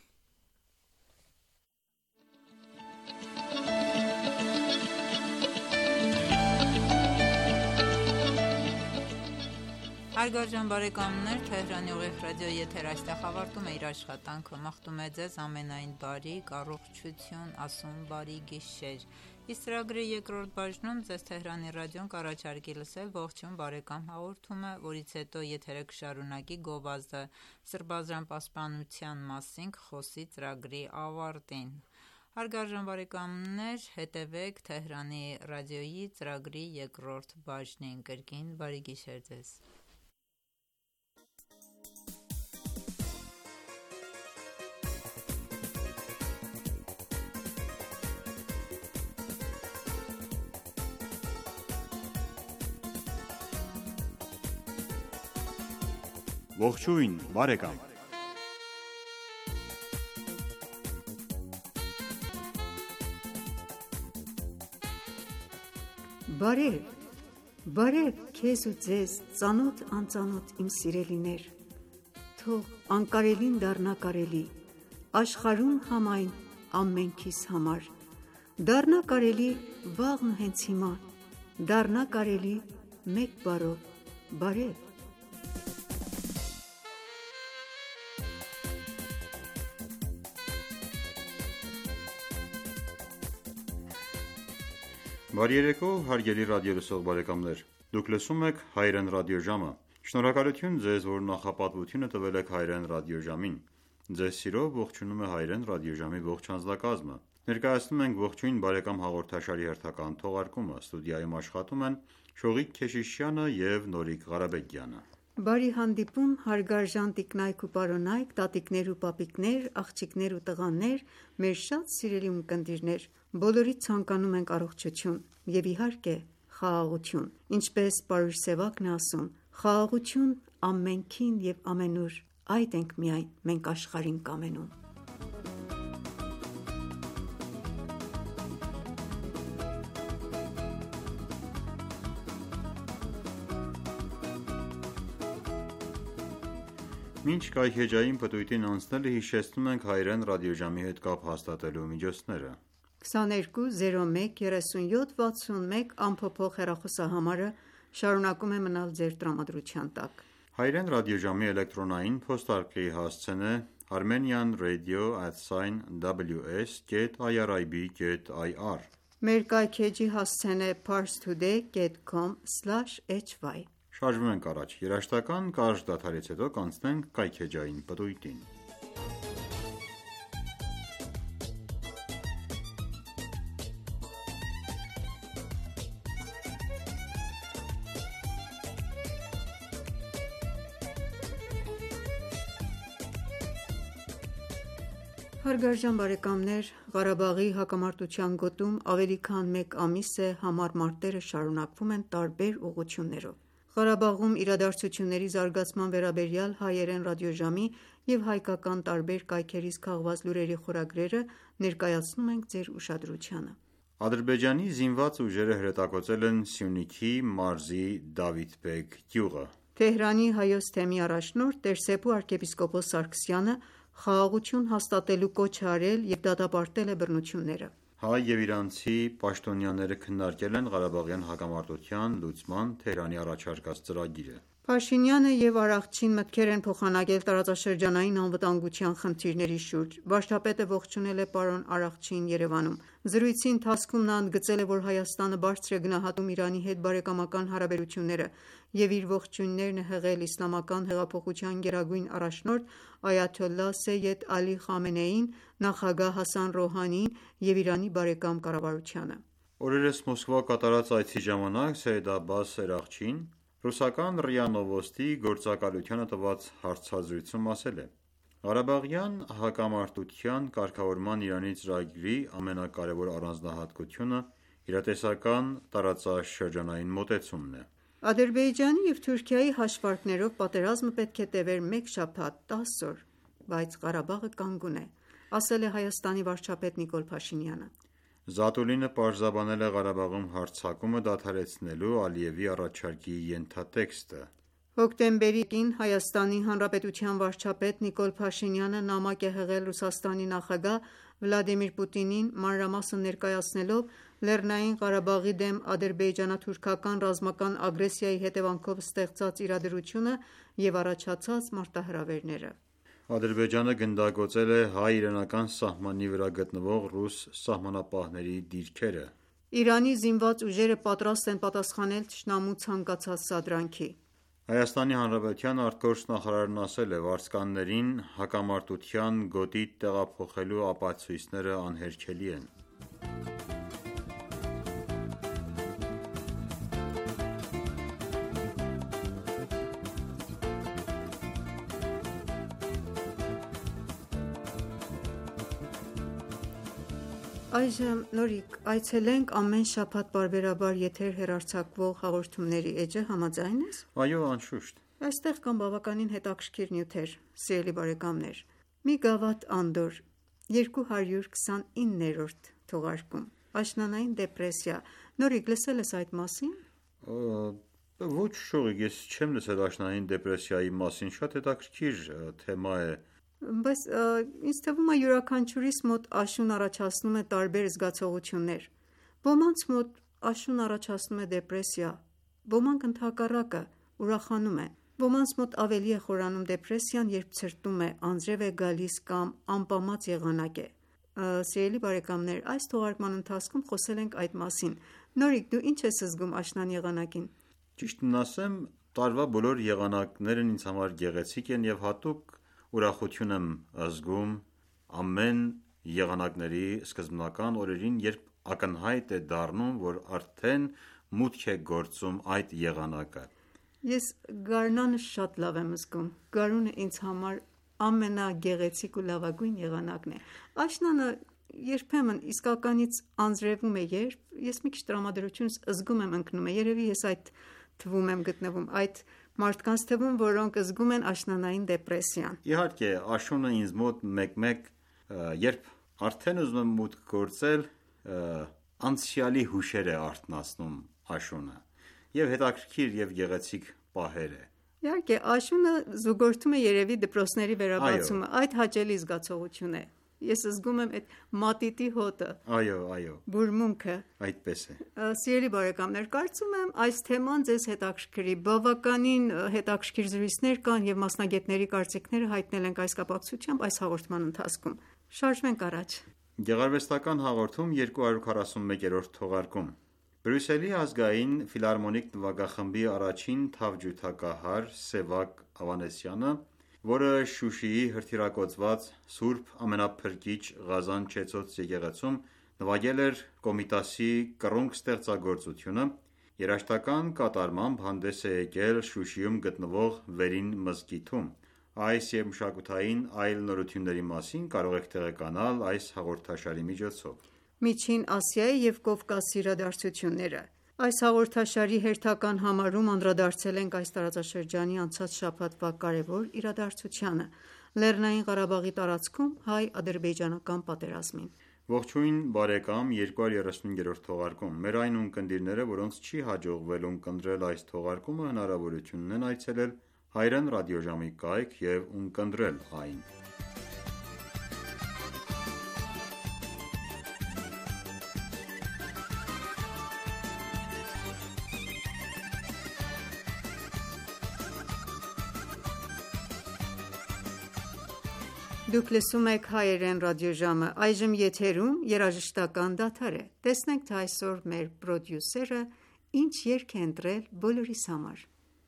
Հարգարժան բարեկամներ, Թեհրանի ուղիղ ռադիոյի եթեր այստեղ ավարտում է իր աշխատանքը։ Մաղթում է ձեզ ամենայն բարիք, առողջություն, ասում բարի գիշեր։ Իսկ ծրագրի երկրորդ բաժնում ձեզ Թեհրանի ռադիոն կառաջարկի լսել ողջույն բարեկամ հաղորդումը, որից հետո եթերը կշարունակի գովազդը սրբազան պաշտպանության մասին կխոսի ծրագրի ավարտին։ Հարգարժան բարեկամներ, հետևեք Թեհրանի ռադիոյի ծրագրի երկրորդ բաժնին։ Կրկին բարի գիշեր ձեզ։ Ողջույն բարեկամ։ Բարև քեզ ու ձեզ, ծանոթ անծանոթ իմ սիրելիներ, թող անկարելին դառնա կարելի, աշխարհում համայն ամենքիս համար, դառնա կարելի վաղն ու հենց հիմա, դառնա կարելի մեկ բառով, բարև։ Բարի երեկո, հարգելի ռադիոլսող բարեկամներ, դուք լսում եք Հայրեն ռադիոժամը։ Շնորհակալություն ձեզ, որ նախապատվությունը տվել եք Հայրեն ռադիոժամին։ Ձեզ սիրով ողջունում է Հայրեն ռադիոժամի ողջ անձնակազմը։ Ներկայացնում ենք ողջույն բարեկամ հաղորդաշարի հերթական թողարկումը։ Ստուդիայում աշխատում են Շողիկ Քեշիշյանը և Նորիկ Ղարաբեգյանը։ Բարի հանդիպում հարգարժան տիկնայք ու պարոնայք, տատիկներ ու պապիկներ, աղջիկներ ու տղաներ, մեր շատ սիրելի ունկնդիրներ, բոլորիդ ցանկանում ենք առողջություն և իհարկե խաղաղություն, ինչպես պարուհի Սևակն է ասում, խաղաղություն ամենքին և ամենուր, այդ ենք միայն մենք աշխարհին կամենում։ Մինչ կայքեջային պտույտին անցնելը հիշեցնում ենք հայերեն ռադիոժամի հետ կապ հաստատելու միջոցները։ 22 01 37 61 անփոփոխ հեռախոսահամարը շարունակում է մնալ ձեր տրամադրության տակ։ Հայերեն ռադիոժամի էլեկտրոնային փոստարկղի հասցեն է armenianradio@ws.irib.ir Մեր կայքեջի հասցեն է parstoday.com/hy։ Շարժվում ենք առաջ, երաժշտական կարճ դադարից հետո կանցնենք կայքեջային պտույտին։ Հարգարժան բարեկամներ, Ղարաբաղի հակամարտության գոտում ավելի քան մեկ ամիս է համառ մարտերը շարունակվում են տարբեր ուղղություններով։ Ղարաբաղում իրադարձությունների զարգացման վերաբերյալ հայերեն ռադիոժամի և հայկական տարբեր կայքերից քաղված լուրերի խորագրերը ներկայացնում ենք ձեր ուշադրությանը։ Ադրբեջանի զինված ուժերը հրետակոծել են Սյունիքի մարզի Դավիթբեգ գյուղը։ Թեհրանի Հայոց թեմի առաջնորդ Տեր-Սեփու arczepiskopos Սարգսյանը խաղաղություն հաստատելու կոչ է արել և դատապարտել է բռնությունները։ Հայ և իրանցի պաշտոնյաները քննարկել են Ղարաբաղյան հակամարտության լուծման Թեհրանի առաջարկած ծրագիրը։ Փաշինյանը և Արաղչին մտքեր են փոխանակել տարածաշրջանային անվտանգության խնդիրների շուրջ։ Վարչապետը ողջունել է պարոն Արաղչիին Երևանում։ Զրույցի ընթացքում նա ընդգծել է, որ Հայաստանը բարձր է գնահատում Իրանի հետ բարեկամական հարաբերությունները և իր ողջույններն է հղել իսլամական հեղափոխության գերագույն առաջնորդ այաթոլլահ Սեյեդ Ալի Խամենեիին, նախագահ Հասան Ռոհանիին և Իրանի բարեկամ կառավարությանը։ Օրերս Մոսկվա կատարած այցի ժամանակ Սեյեդ Աբբաս Էրաղչին ռուսական ՌԻԱ Նովոստի գործակալությանը տված հարցազրույցում ասել է. «Ղարաբաղյան հակամարտության կարգավորման Իրանի ծրագրի ամենակարևոր առանձնահատկությունը իրատեսական տարածաշրջանային մոտեցումն է»։ Ադրբեջանի և Թուրքիայի հաշվարկներով պատերազմը պետք է տևեր մեկ շաբաթ, 10 օր, բայց Ղարաբաղը կանգուն է, ասել է Հայաստանի վարչապետ Նիկոլ Փաշինյանը։ Զատուլինը պարզաբանել է Ղարաբաղում հարձակումը դադարեցնելու Ալիևի առաջարկի ենթատեքստը։ Հոկտեմբերի 9-ին Հայաստանի Հանրապետության վարչապետ Նիկոլ Փաշինյանը նամակ է հղել Ռուսաստանի նախագահ Վլադիմիր Պուտինին, մանրամասն ներկայացնելով Լեռնային Ղարաբաղի դեմ ադրբեջանա-թուրքական ռազմական ագրեսիայի հետևանքով ստեղծած իրադրությունը և առաջացած մարտահրավերները։ Ադրբեջանը գնդակոծել է հայ-իրանական սահմանի վրա գտնվող ռուս սահմանապահների դիրքերը։ Իրանի զինված ուժերը պատրաստ են պատասխանել թշնամու ցանկացած սադրանքի։ Հայաստանի Հանրապետության արտգործնախարարն ասել է. «Վարձկաններին հակամարտության գոտի տեղափոխելու ապացույցները անհերքելի են»։ Այժմ Նորիկ, այցելենք ամեն շաբաթ պարբերաբար եթեր հեռարձակվող հաղորդումների էջը, համաձայն ես։ Այո, անշուշտ։ Այստեղ կան բավականին հետաքրքիր նյութեր, սիրելի բարեկամներ։ Մի գավաթ անդոր, 229-րդ թողարկում, աշնանային դեպրեսիա։ Նորիկ, լսել ես այդ մասին։ Ոչ շողիկ, ես չեմ լսել աշնանային դեպրեսիայի մասին, շատ հետաքրքիր թեմա է։ Բայց ինձ թվում է յուրաքանչյուրիս մոտ աշուն առաջացնում է տարբեր զգացողություններ։ Ոմանց մոտ աշուն առաջացնում է դեպրեսիա, ոմանք ընդհակառակը ուրախանում են։ Ոմանց մոտ ավելի է խորանում դեպրեսիան, երբ ցրտում է, անձրև է գալիս կամ անպամած եղանակ է։ Սիրելի բարեկամներ, այս թողարկման ընթացքում խոսել ենք այդ մասին։ Նորիկ, դու ինչ ես զգում աշնան եղանակին։ Ճիշտն ասեմ, տարվա բոլոր եղանակներն ինձ համար գեղեցիկ են և հատուկ ուրախություն եմ զգում ամեն եղանակների սկզբնական օրերին, երբ ակնհայտ է դառնում, որ արդեն մուտք է գործում այդ եղանակը։ Ես գարնանը շատ լավ եմ զգում։ Գարունը ինձ համար ամենագեղեցիկ ու լավագույն եղանակն է։ Աշնանը երբեմն իսկականից անձրևում է, երբ ես մի քիչ տրամադրությունս զգում եմ ընկնում է, երևի ես այդ թվում եմ գտնվում, այդ մարդկանց թվում, որոնք զգում են աշնանային դեպրեսիան։ Իհարկե, աշունը ինձ մոտ մեկ-մեկ, երբ արդեն ուզում եմ մուտք գործել, անցյալի հուշեր է արթնացնում աշունը, եւ հետաքրքիր եւ գեղեցիկ պահեր է։ Իհարկե, աշունը զուգորդում է երևի դպրոցների վերաբացումը, այդ հաճելի զգացողություն է։ Ես զգում եմ այդ մատիտի հոտը։ Այո, բուրմունքը։ այդպես է։ Սիրելի բարեկամներ, կարծում եմ այս թեման ձեզ հետաքրքրի։ Բավականին հետաքրքիր զրույցներ կան եւ մասնագետների կարծիքները հայտնել ենք այս կապակցությամբ այս հաղորդման ընթացքում։ Շարժվենք առաջ։ Գեղարվեստական հաղորդում 241-րդ թողարկում։ Բրյուսելի ազգային ֆիլհարմոնիկ նվագախմբի առաջին թավջութակահար Սևակ Ավանեսյանը, որը Շուշիի հրթիռակոծված Սուրբ Ամենափրկիչ Ղազան Չեցոց եկեղեցում նվագել էր Կոմիտասի կռունկ ստեղծագործությունը, երաժշտական կատարմամբ հանդես է եկել Շուշիում գտնվող Վերին մզկիթում։ Այս և մշակութային այլ նորությունների մասին կարող եք տեղեկանալ այս հաղորդաշարի միջոցով։ Միջին Ասիայի և Կովկասի իրադարձությունները։ Այս հաղորդաշարի հերթական համարում անդրադարձել ենք այս տարածաշրջանի անցած շաբաթվա կարևոր իրադարձությանը՝ Լեռնային Ղարաբաղի տարածքում հայ-ադրբեջանական պատերազմին։ Ողջույն բարեկամ, 235-րդ թողարկում։ Մեր այն ունկնդիրները, որոնց չի հաջողվել ունկնդրել այս թողարկումը, հնարավորություն ունեն այցելել Հայրեն ռադիոժամի կայք և ունկնդրել այն։ Դուք լսում եք Հայերեն ռադիոժամը, այժմ եթերում երաժշտական դադար է։ Տեսնենք, թե այսօր մեր պրոդյուսերը ինչ երգ է ընտրել բոլորիս համար։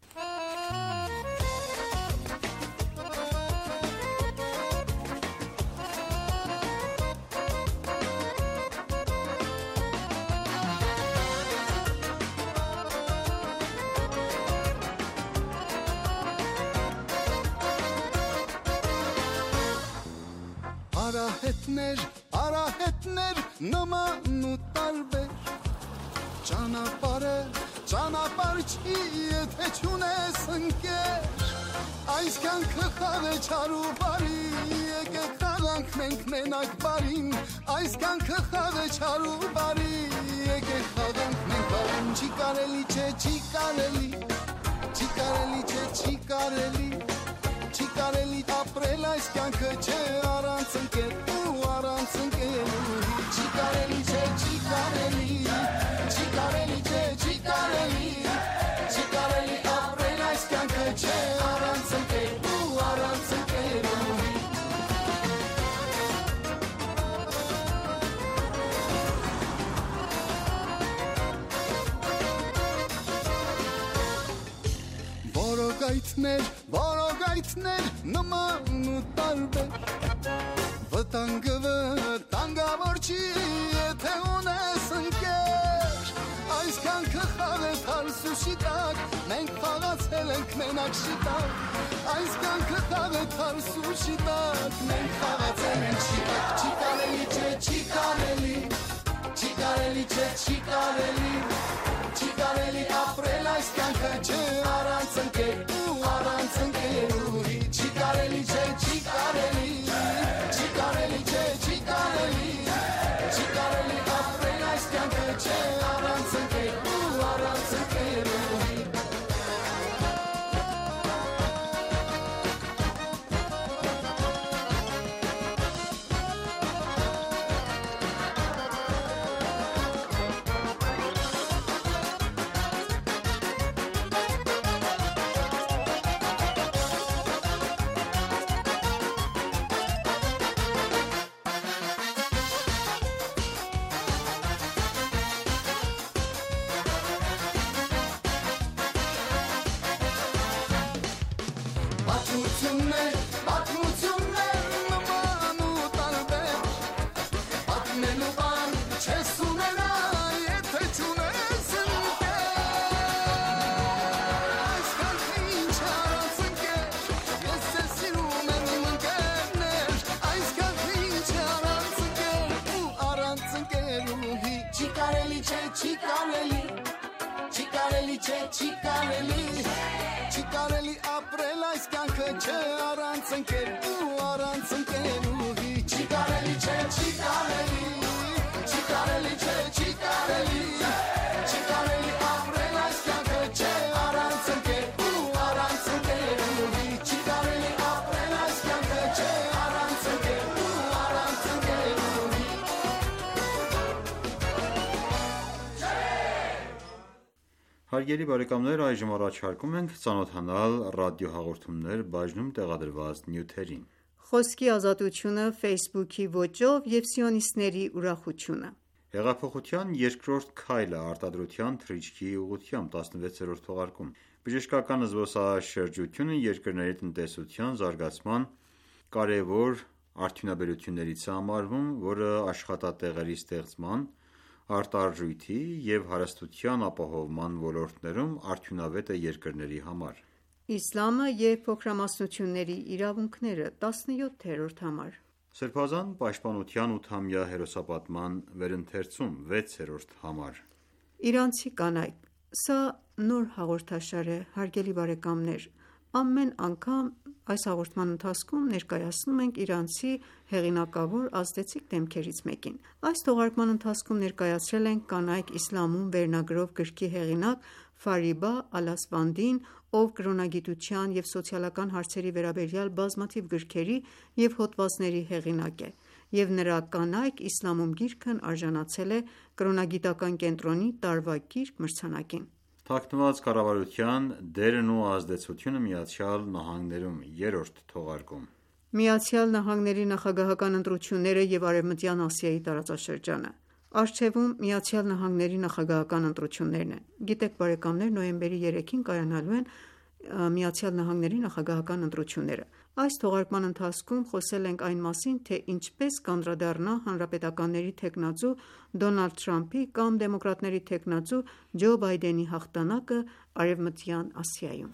Արահետներ նման ու տարբեր Ճանապարհ չի, եթե չունես ընկեր Այս կյանքը խաղ է չար ու բարի Եկեք խաղանք մենք մենակ բարին Այս կյանքը խաղ է չար ու բարի Եկեք խաղանք մենք բարին Չի կարելի չէ, չի կարելի Չի կարելի չէ, չի կարելի Չի կարելի ապրել այս կյանքը չէ առանց ընկերու առանց ընկերու Չի կարելի չէ, չի կարելի Չի կարելի չէ, չի կարելի Չի կարելի ապրել այս կյանքը չէ առանց ընկերու առանց ընկերու Որոգայթներ նման ու տարբեր Վտանգավոր չի, եթե ունես ընկեր Այս կյանքը խաղ է թարս ու շիտակ Մենք խաղացել ենք մենակ շիտակ Այս կյանքը խաղ է թարս ու շիտակ Մենք խաղացել ենք շիտակ Չի կարելի չէ, չի կարելի Չի կարելի չէ, չի կարելի Չի կարելի ապրել այս կյանքը չէ առանց ընկերու առանց ընկերու Չի կարելի չէ, չի կարելի Չի կարելի չէ, չի կարելի Չի կարելի ապրել այս կյանքը չէ առանց ընկերու առանց ընկերու չի կարելի ապրել այս կյանքը չէ առանց ընկեր ու առանց ընկերուհի չի կարելի չէ չի կարելի չէ չի կարելի ապրել այս կյանքը չէ առանց ընկեր ու առանց ընկերուհի չի կարելի ապրել այս կյանքը չէ առանց ընկեր ու առանց ընկերուհի Հարգելի բարեկամներ, այժմ առաջարկում ենք ծանոթանալ ռադիոհաղորդումներ բաժնում տեղադրված նյութերին։ Խոսքի ազատությունը, Facebook-ի ոճով և սիոնիստների ուրախությունը։ Հեղափոխության երկրորդ քայլը արտադրության թռիչքի ուղղությամբ 16-րդ թողարկում։ Բժշկական զբոսաշրջությունը երկրների տնտեսության զարգացման կարևոր արդյունաբերություններից է համարվում, որը աշխատատեղերի ստեղծման, արտարժույթի և հարստության ապահովման ոլորտներում արդյունավետ է երկրների համար։ Իսլամը և փոքրամասնությունների իրավունքները 17-րդ համար։ Սրբազան պաշտպանության 8-ամյա հերոսապատման վերընթերցում 6-րդ համար։ Իրանցի կանայք։ Սա նոր հաղորդաշար է, հարգելի բարեկամներ։ Ամեն անգամ այս հաղորդման ընթացքում ներկայացնում ենք իրանցի հեղինակավոր ազդեցիկ դեմքերից մեկին։ Այս թողարկման ընթացքում ներկայացրել ենք «Կանայք իսլամում» վերնագրով գրքի հեղինակ Ֆարիբա Ալասվանդին, ով կրոնագիտության և սոցիալական հարցերի վերաբերյալ բազմաթիվ գրքերի և հոդվածների հեղինակ է, և նրա «Կանայք իսլամում» գիրքն արժանացել է կրոնագիտական կենտրոնի տարվա գիրք մրցանակին։ Թաքնված կառավարության դերն ու ազդեցությունը ԱՄՆ-ում 3-րդ թողարկում։ ԱՄՆ-ի նախագահական ընտրությունները և Արևմտյան Ասիայի տարածաշրջանը։ Առջևում ԱՄՆ-ի նախագահական ընտրություններն են։ Գիտեք բարեկամներ, նոյեմբերի 3-ին կայանալու են ԱՄՆ-ի նախագահական ընտրությունները։ Այս թողարկման ընթացքում խոսել ենք այն մասին, թե ինչպես կանդրադառնա հանրապետականների թեկնածու Դոնալդ Թրամփի կամ դեմոկրատների թեկնածու Ջո Բայդենի հաղթանակը Արևմտյան Ասիայում։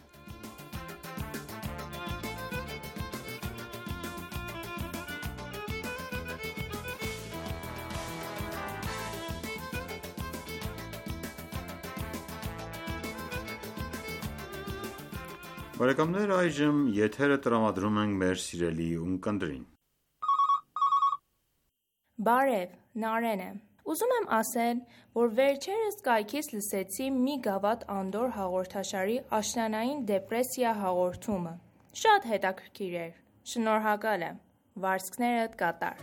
Բարեկամներ, այժմ եթերը տրամադրում ենք մեր սիրելի ունկնդրին։ Բարև, Նարեն եմ։ Ուզում եմ ասել, որ վերջերս կայքից լսեցի մի գավաթ անդոր հաղորդաշարի աշնանային դեպրեսիա հաղորդումը։ Շատ հետաքրքիր էր։ Շնորհակալ եմ։ Վարձքներդ կատար։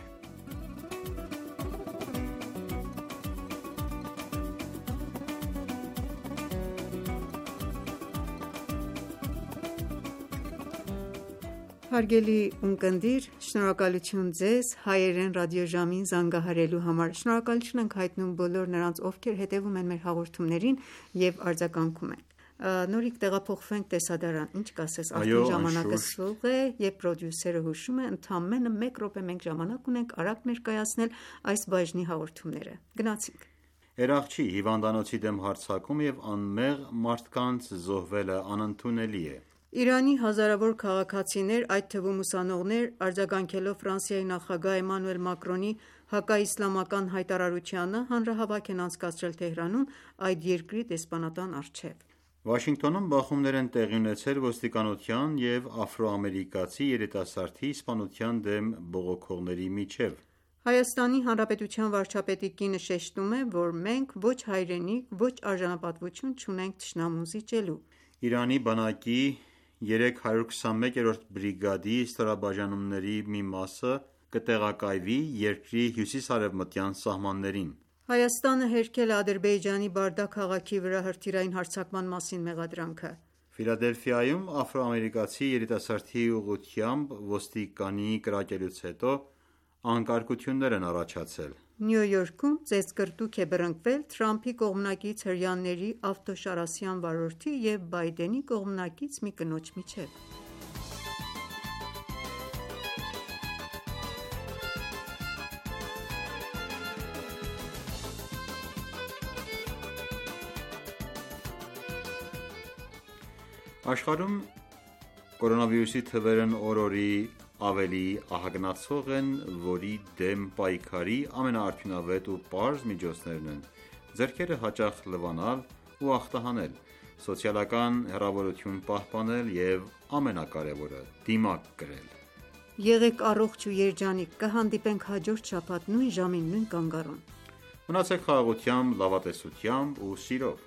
Հարգելի ունկնդիր, շնորհակալություն ձեզ հայերեն ռադիոժամին զանգահարելու համար։ Շնորհակալություն ենք հայտնում բոլոր նրանց, ովքեր հետևում են մեր հաղորդումներին և արձագանքում են։ Նորիկ տեղափոխվենք տեսադարան, ինչ կասես, արդեն ժամանակը սուղ է և պրոդյուսերը հուշում է, ընդամենը 1 րոպե մենք ժամանակ ունենք արագ ներկայացնել այս բաժնի հաղորդումները։ Գնացինք։ Երաղչի հիվանդանոցի դեմ հարձակում և անմեղ մարդկանց զոհվելը անընդունելի է։ Իրանի հազարավոր քաղաքացիներ, այդ թվում ուսանողներ, արձագանքելով Ֆրանսիայի նախագահ Էմանուել Մակրոնի հակաիսլամական հայտարարությանը, հանրահավաք են անցկացրել Թեհրանում այդ երկրի դեսպանատան առջև։ Վաշինգտոնում բախումներ են տեղի ունեցել ոստիկանության և աֆրոամերիկացի երիտասարդի սպանության դեմ բողոքողների միջև։ Հայաստանի Հանրապետության վարչապետի կինը շեշտում է, որ մենք ոչ հայրենիք, ոչ արժանապատվություն չունենք թշնամուն զիջելու։ Իրանի բանակի 321-րդ բրիգադի ստորաբաժանումների մի մասը կտեղակայվի երկրի հյուսիս-արևմտյան սահմաններին։ Հայաստանը հերքել է Ադրբեջանի Բարդա քաղաքի վրա հրթիռային հարձակման մասին մեղադրանքը։ Ֆիլադելֆիայում աֆրոամերիկացի երիտասարդի ուղղությամբ ոստիկանի կրակելուց հետո անկարգություններ են առաջացել։ Նյու Յորքում ծեծկռտուք է բռնկվել Թրամփի կողմնակից հրեաների ավտոշարասյան վարորդի և Բայդենի կողմնակից մի կնոջ միջև։ Աշխարհում կորոնավիրուսի թվերն օր-օրի ավելի ահագնացող են, որի դեմ պայքարի ամենաարդյունավետ ու պարզ միջոցներն են ձեռքերը հաճախ լվանալ ու ախտահանել։ սոցիալական հեռավորություն պահպանել և ամենակարևորը՝ դիմակ կրել։ Եղեք առողջ ու երջանիկ, կհանդիպենք հաջորդ շաբաթ նույն ժամին, նույն կանգառում։ Մնացեք խաղաղությամբ, լավատեսությամբ ու սիրով։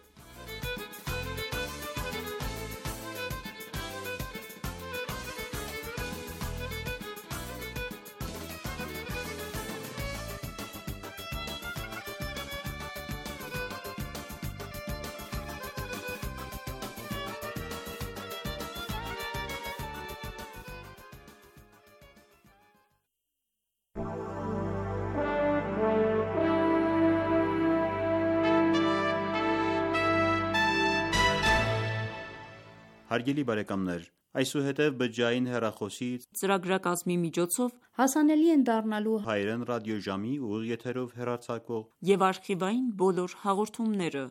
Հարգելի բարեկամներ, այսուհետև բջջային հեռախոսի ծրագրակազմի միջոցով հասանելի են դառնալու հայերեն ռադիոժամի ուղիղ եթերով հեռարձակվող և արխիվային բոլոր հաղորդումները։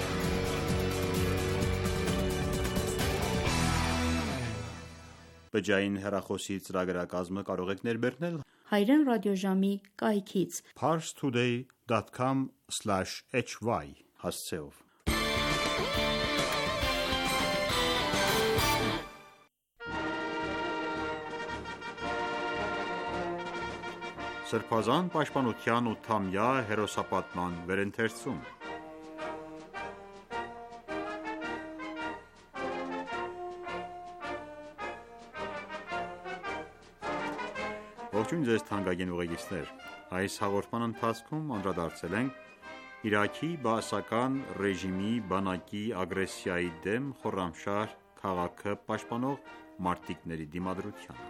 Բջջային հեռախոսի ծրագրակազմը կարող եք ներբեռնել հայերեն ռադիոժամի կայքից parstoday.com/hy հասցեով։ Սրբազան պաշտպանության 8-ամյա հերոսապատման վերընթերցում։ Ողջույն ձեզ թանկագին ուղեկիցներ։ Այս հաղորդման ընթացքում անդրադարձել ենք Իրաքի բաասական ռեժիմի բանակի ագրեսիայի դեմ Խորրամշահր քաղաքը պաշտպանող մարտիկների դիմադրությանը։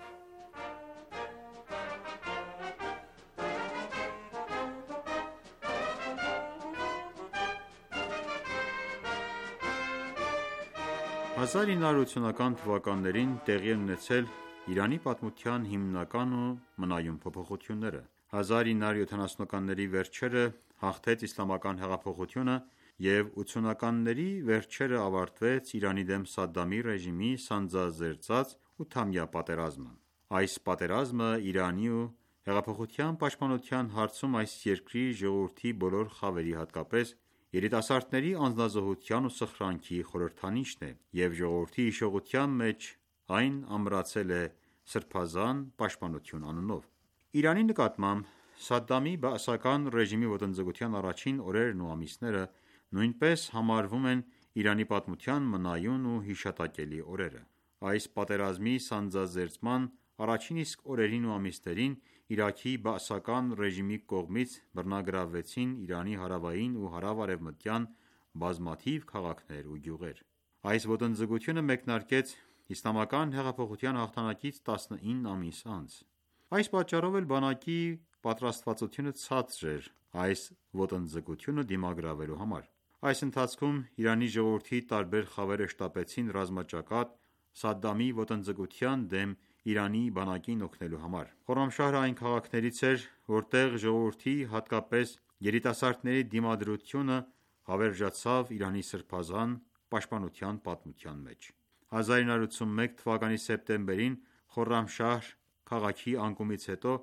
Հազար 980 թվականներին տեղի են ունեցել Իրանի պատմության հիմնական ու մնայուն փոփոխությունները։ 1970-ականների վերջերը հաղթեց իսլամական հեղափոխությունը և 80-ականների վերջերը ավարտվեց Իրանի դեմ Սադդամի ռեժիմի սանձազերծած 8-ամյա պատերազմը։ Այս պատերազմը Իրանի ու հեղափոխության պաշտպանության հարցում այս երկրի ժողովրդի բոլոր խավերի, հատկապես երիտասարդների անձնազոհության ու սխրանքի խորհրդանիշն է, և ժողովրդի հիշողության մեջ այն ամրացել է սրբազան պաշտպանություն անունով։ Իրանի նկատմամբ Սադդամի բաասական ռեժիմի ոտնձգության առաջին օրերն ու ամիսները նույնպես համարվում են Իրանի պատմության մնայուն ու հիշատակելի օրերը։ Այս պատերազմի սանձազերծման առաջին իսկ օրերին ու ամիսներին Իրաքի բաասական ռեժիմի կողմից բռնագրավվեցին Իրանի հարավային ու հարավ-արևմտյան բազմաթիվ քաղաքներ ու գյուղեր։ Այս ոտնձգությունը մեկնարկեց իսլամական հեղափոխության հաղթանակից 19 ամիս անց։ Այս պատճառով էլ բանակի պատրաստվածությունը ցածր էր այս ոտնձգությունը դիմագրավելու համար։ Այս ընթացքում Իրանի ժողովրդի տարբեր խավերը շտապեցին ռազմաճակատ Սադդամի ոտնձգության դեմ Իրանի բանակին օգնելու համար։ Խորրամշահրը այն քաղաքներից էր, որտեղ ժողովրդի, հատկապես երիտասարդների դիմադրությունը հավերժացավ Իրանի սրբազան պաշտպանության պատմության մեջ։ 1981 թվականի սեպտեմբերին Խորրամշահր քաղաքի անկումից հետո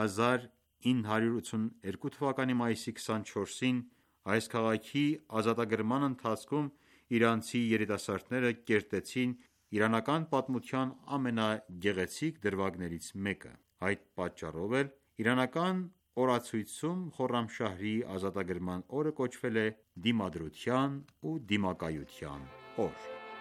1982 թվականի մայիսի 24-ին այս քաղաքի ազատագրման ընթացքում իրանցի երիտասարդները կերտեցին իրանական պատմության ամենագեղեցիկ դրվագներից մեկը։ Այդ պատճառով էլ իրանական օրացույցում Խորրամշահրի ազատագրման օրը կոչվել է Դիմադրության ու դիմակայության օր։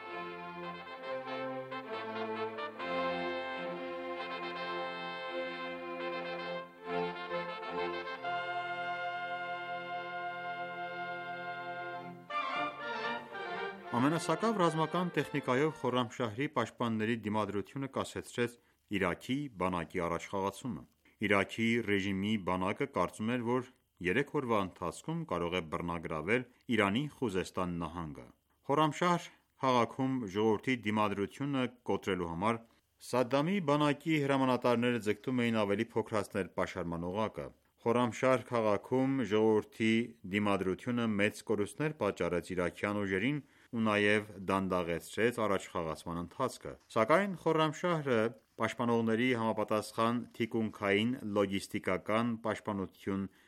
Ամենասակավ ռազմական տեխնիկայով Խորրամշահրի պաշտպանների դիմադրությունը կասեցրեց Իրաքի բանակի առաջխաղացումը։ Իրաքի ռեժիմի բանակը կարծում էր, որ 3 օրվա ընթացքում կարող է բռնագրավել Իրանի Խուզեստան նահանգը։ Խորրամշահր քաղաքում ժողովրդի դիմադրությունը կոտրելու համար Սադդամի բանակի հրամանատարները ձգտում էին ավելի փոքրացնել պաշարման օղակը։ Խորրամշահր քաղաքում ժողովրդի դիմադրությունը մեծ կորուստներ պատճառեց իրաքյան ուժերին ու նաև դանդաղեցրեց առաջխաղացման ընթացքը։ Սակայն Խորրամշահրը պաշտպանողների համապատասխան թիկունքային լոգիստիկական պաշտպանություն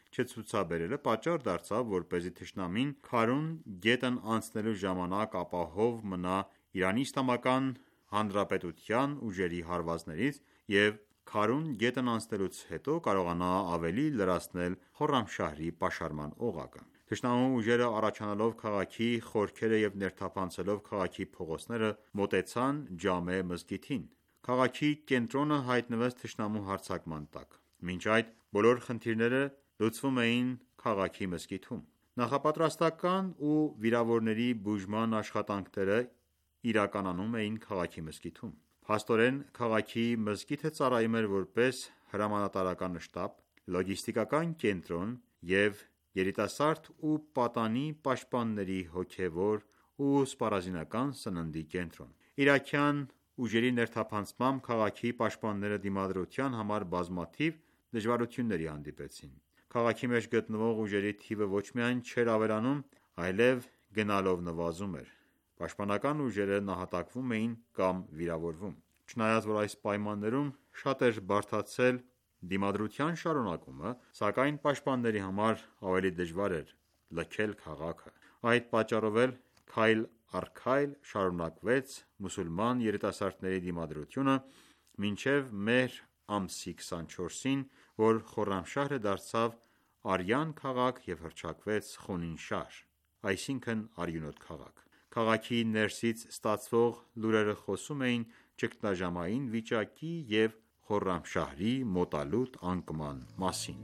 չցուցաբերելը պատճառ դարձավ, որպեսզի թշնամին քարուն գետն անցնելու ժամանակ ապահով մնա Իրանի Իսլամական Հանրապետության ուժերի հարվածներից և քարուն գետն անցնելուց հետո կարողանա ավելի լրացնել Խորրամշահրի պաշարման օղակը։ Թշնամու ուժերը առաջանալով քաղաքի խորքերը և ներթափանցելով քաղաքի փողոցները, մոտեցան Ջամե մզկիթին։ Քաղաքի կենտրոնը հայտնվեց թշնամու հարձակման տակ։ Մինչ այդ բոլոր խնդիրները լուծվում էին քաղաքի մզկիթում։ Նախապատրաստական ու վիրավորների բուժման աշխատանքները իրականանում էին քաղաքի մզկիթում։ Փաստորեն, քաղաքի մզկիթը ծառայում էր որպես հրամանատարական շտաբ, լոգիստիկական կենտրոն և երիտասարդ ու պատանի պաշտպանների հոգևոր ու սպառազինական սննդի կենտրոն։ Իրաքյան ուժերի ներթափանցմամբ քաղաքի պաշտպանները դիմադրության համար բազմաթիվ դժվարությունների հանդիպեցին։ Քաղաքի մեջ գտնվող ուժերի թիվը ոչ միայն չէր ավելանում, այլև գնալով նվազում էր։ Պաշտպանական ուժերը նահատակվում էին կամ վիրավորվում։ Չնայած որ այս պայմաններում շատ էր բարդացել դիմադրության շարունակումը, սակայն պաշտպանների համար ավելի դժվար էր լքել քաղաքը։ Այդ պատճառով էլ քայլ առ քայլ շարունակվեց մուսուլման երիտասարդների դիմադրությունը, մինչև մեհր ամսի 24-ին, որ Խորրամշահրը դարձավ արյան քաղաք և հռչակվեց Խոնին շահր, այսինքն արյունոտ քաղաք։ Քաղաքի ներսից ստացվող լուրերը խոսում էին ճգնաժամային վիճակի և Խորրամշահրի մոտալուտ անկման մասին։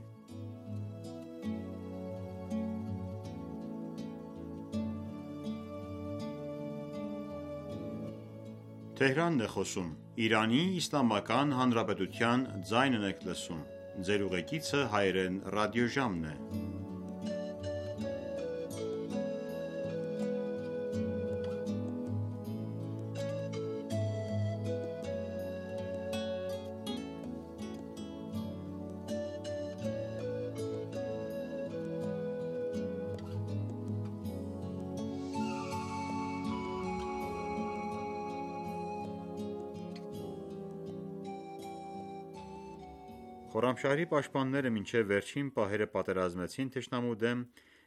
Խորրամշահրի պաշտպանները մինչև վերջին պահերը պատերազմեցին թշնամու դեմ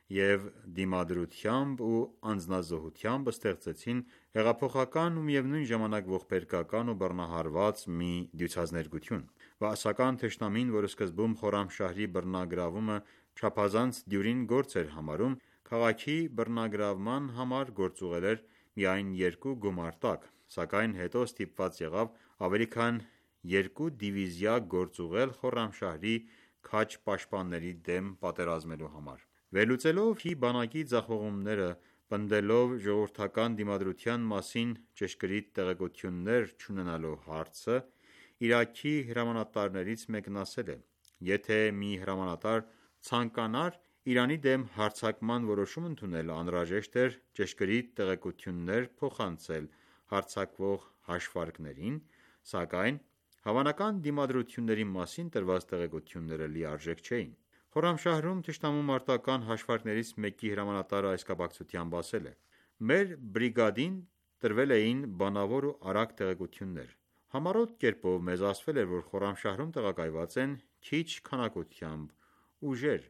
և դիմադրությամբ ու անձնազոհությամբ ստեղծեցին հեղափոխական ու միևնույն ժամանակ ողբերգական ու բռնահարված մի դյուցազներգություն։ Բաասական թշնամին, որ սկզբում Խորրամշահրի բռնագրավումը չափազանց դյուրին գործ էր համարում, քաղաքի բռնագրավման համար գործուղել էր միայն 2 գումարտակ, սակայն հետո ստիպված եղավ ավելի քան 2 դիվիզիա գործուղել Խորրամշահրի քաջ պաշտպանների դեմ պատերազմելու համար։ Վերլուծելով ի բանակի ձախողումները, պնդելով ժողովրդական դիմադրության մասին ճշգրիտ տեղեկություններ չունենալու հարցը, Իրաքի հրամանատարներից մեկն ասել է.«Եթե մի հրամանատար ցանկանար Իրանի դեմ հարձակման որոշում ընդունել, անհրաժեշտ էր ճշգրիտ տեղեկություններ փոխանցել հարձակվող հաշվարկներին, սակայն հավանական դիմադրությունների մասին տրված տեղեկությունները լիարժեք չէին»։ Խորրամշահրում թշնամու մարտական հաշվարկներից մեկի հրամանատարը այս կապակցությամբ ասել է.«Մեր բրիգադին տրվել էին բանավոր ու արագ տեղեկություններ։ Համառոտ կերպով մեզ ասվել էր, որ Խորրամշահրում տեղակայված են քիչ քանակությամբ ուժեր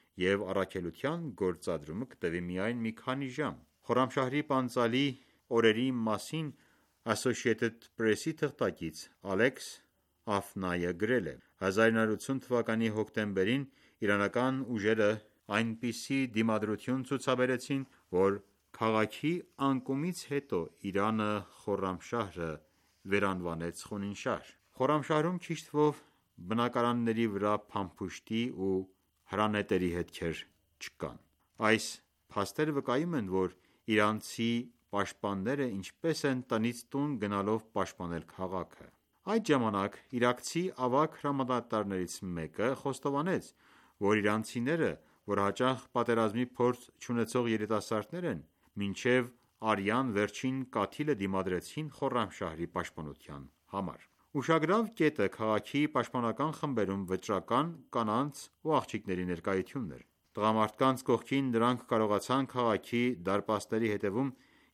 և առաքելության գործադրումը կտևի միայն մի քանի ժամ»։ Խորրամշահրի պանծալի օրերի մասին Associated Press-ի թղթակից Ալեքս Աֆնայը գրել է.«1980 թվականի հոկտեմբերին իրանական ուժերը այնպիսի դիմադրություն ցուցաբերեցին, որ քաղաքի անկումից հետո Իրանը Խորրամշահրը վերանվանեց Խոնին շահր։ Խորրամշահրում քիչ թվով բնակարանների վրա փամփուշտի ու հրանետերի հետքեր չկան։ Այս փաստերը վկայում են, որ իրանցի պաշտպանները ինչպես են տնից տուն գնալով պաշտպանել քաղաքը։ Այդ ժամանակ իրաքցի ավագ հրամանատարներից մեկը խոստովանեց, որ իրանցիները, որ հաճախ պատերազմի փորձ չունեցող երիտասարդներ են, մինչև արյան վերջին կաթիլը դիմադրեցին Խորրամշահրի պաշտպանության համար։ Ուշագրավ կետը քաղաքի պաշտպանական խմբերում վճռական կանանց ու աղջիկների ներկայությունն էր։ Տղամարդկանց կողքին նրանք կարողացան քաղաքի դարպասների ետևում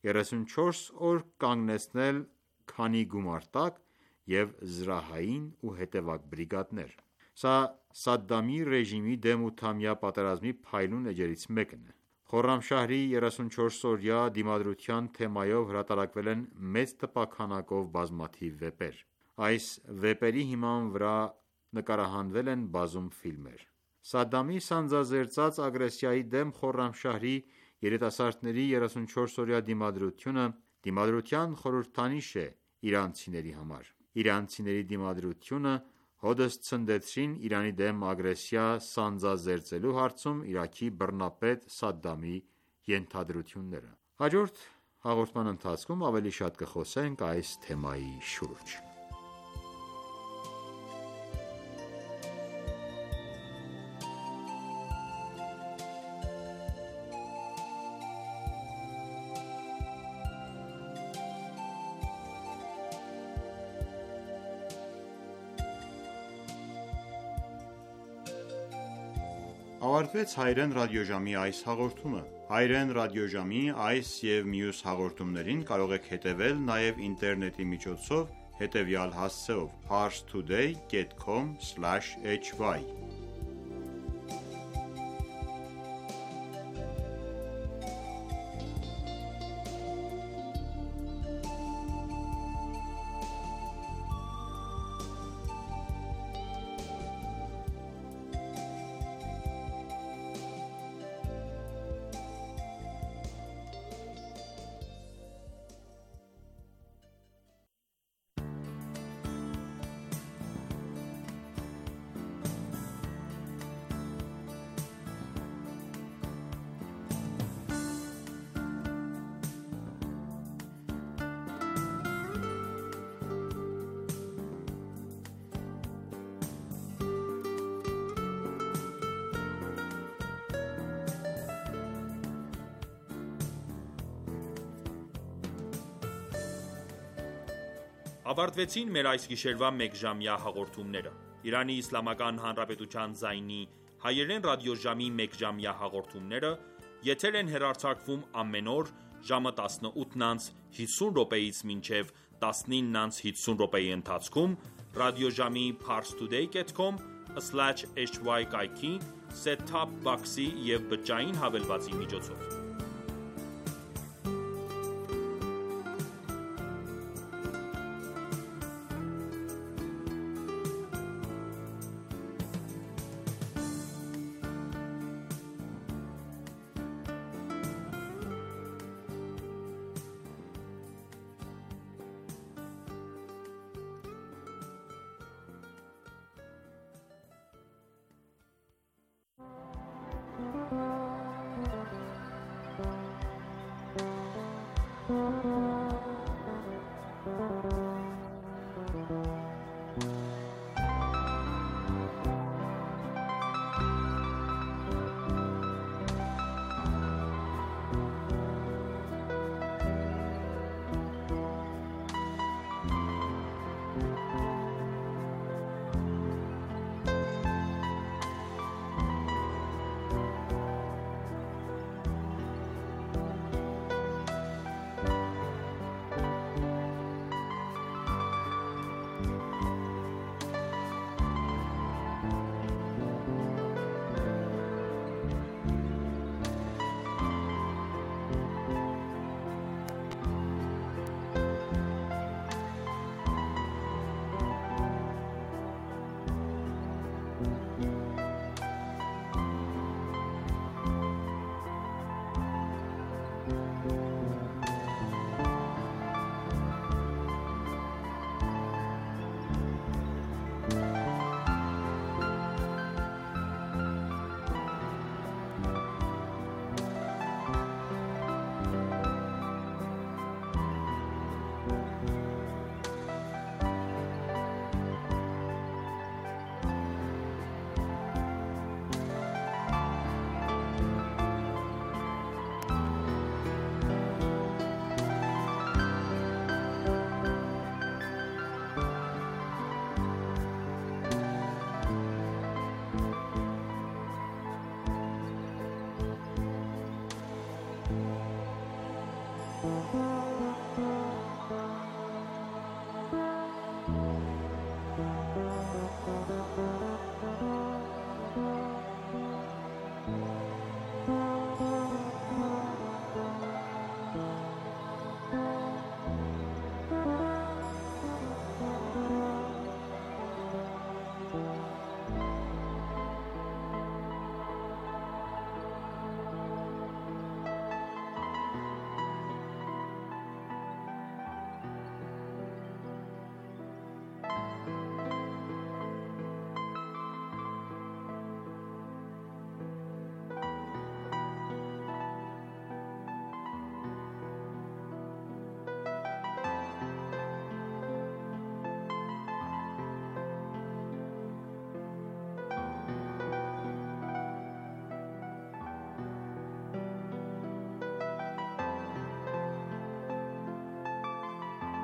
34 օր կանգնեցնել քանի գումարտակ և զրահային ու հետևակ բրիգադներ։ Սա Սադդամի ռեժիմի դեմ 8-ամյա պատերազմի փայլուն էջերից մեկն է։ Խորրամշահրի 34-օրյա դիմադրության թեմայով հրատարակվել են մեծ տպաքանակով բազմաթիվ վեպեր։ Այս վեպերի հիման վրա նկարահանվել են բազում ֆիլմեր։ Սադդամի սանձազերծած ագրեսիայի դեմ Խորրամշահրի երիտասարդների 34-օրյա դիմադրությունը դիմադրության խորհրդանիշ է իրանցիների համար։ Իրանցիների դիմադրությունը հօդս ցնդեցրին Իրանի դեմ ագրեսիա սանձազերծելու հարցում Իրաքի բռնապետ Սադդամի ենթադրությունները։ Հաջորդ հաղորդման ընթացքում ավելի շատ կխոսենք այս թեմայի շուրջ։ Ավարտվեց Հայրեն ռադիոժամի այս հաղորդումը։ Հայրեն ռադիոժամի այս և մյուս հաղորդումներին կարող եք հետևել նաև ինտերնետի միջոցով հետևյալ հասցեով՝ parstoday.com/hy Ավարտվեցին մեր այս գիշերվա մեկժամյա հաղորդումները։ Իրանի Իսլամական Հանրապետության ձայնի հայերեն ռադիոժամի մեկժամյա հաղորդումները եթեր են հեռարձակվում ամեն օր ժամը 18:50-ից մինչև 19:50 ընթացքում ռադիոժամի parstoday.com/hy կայքի set-top box-ի և բջջային հավելվածի միջոցով։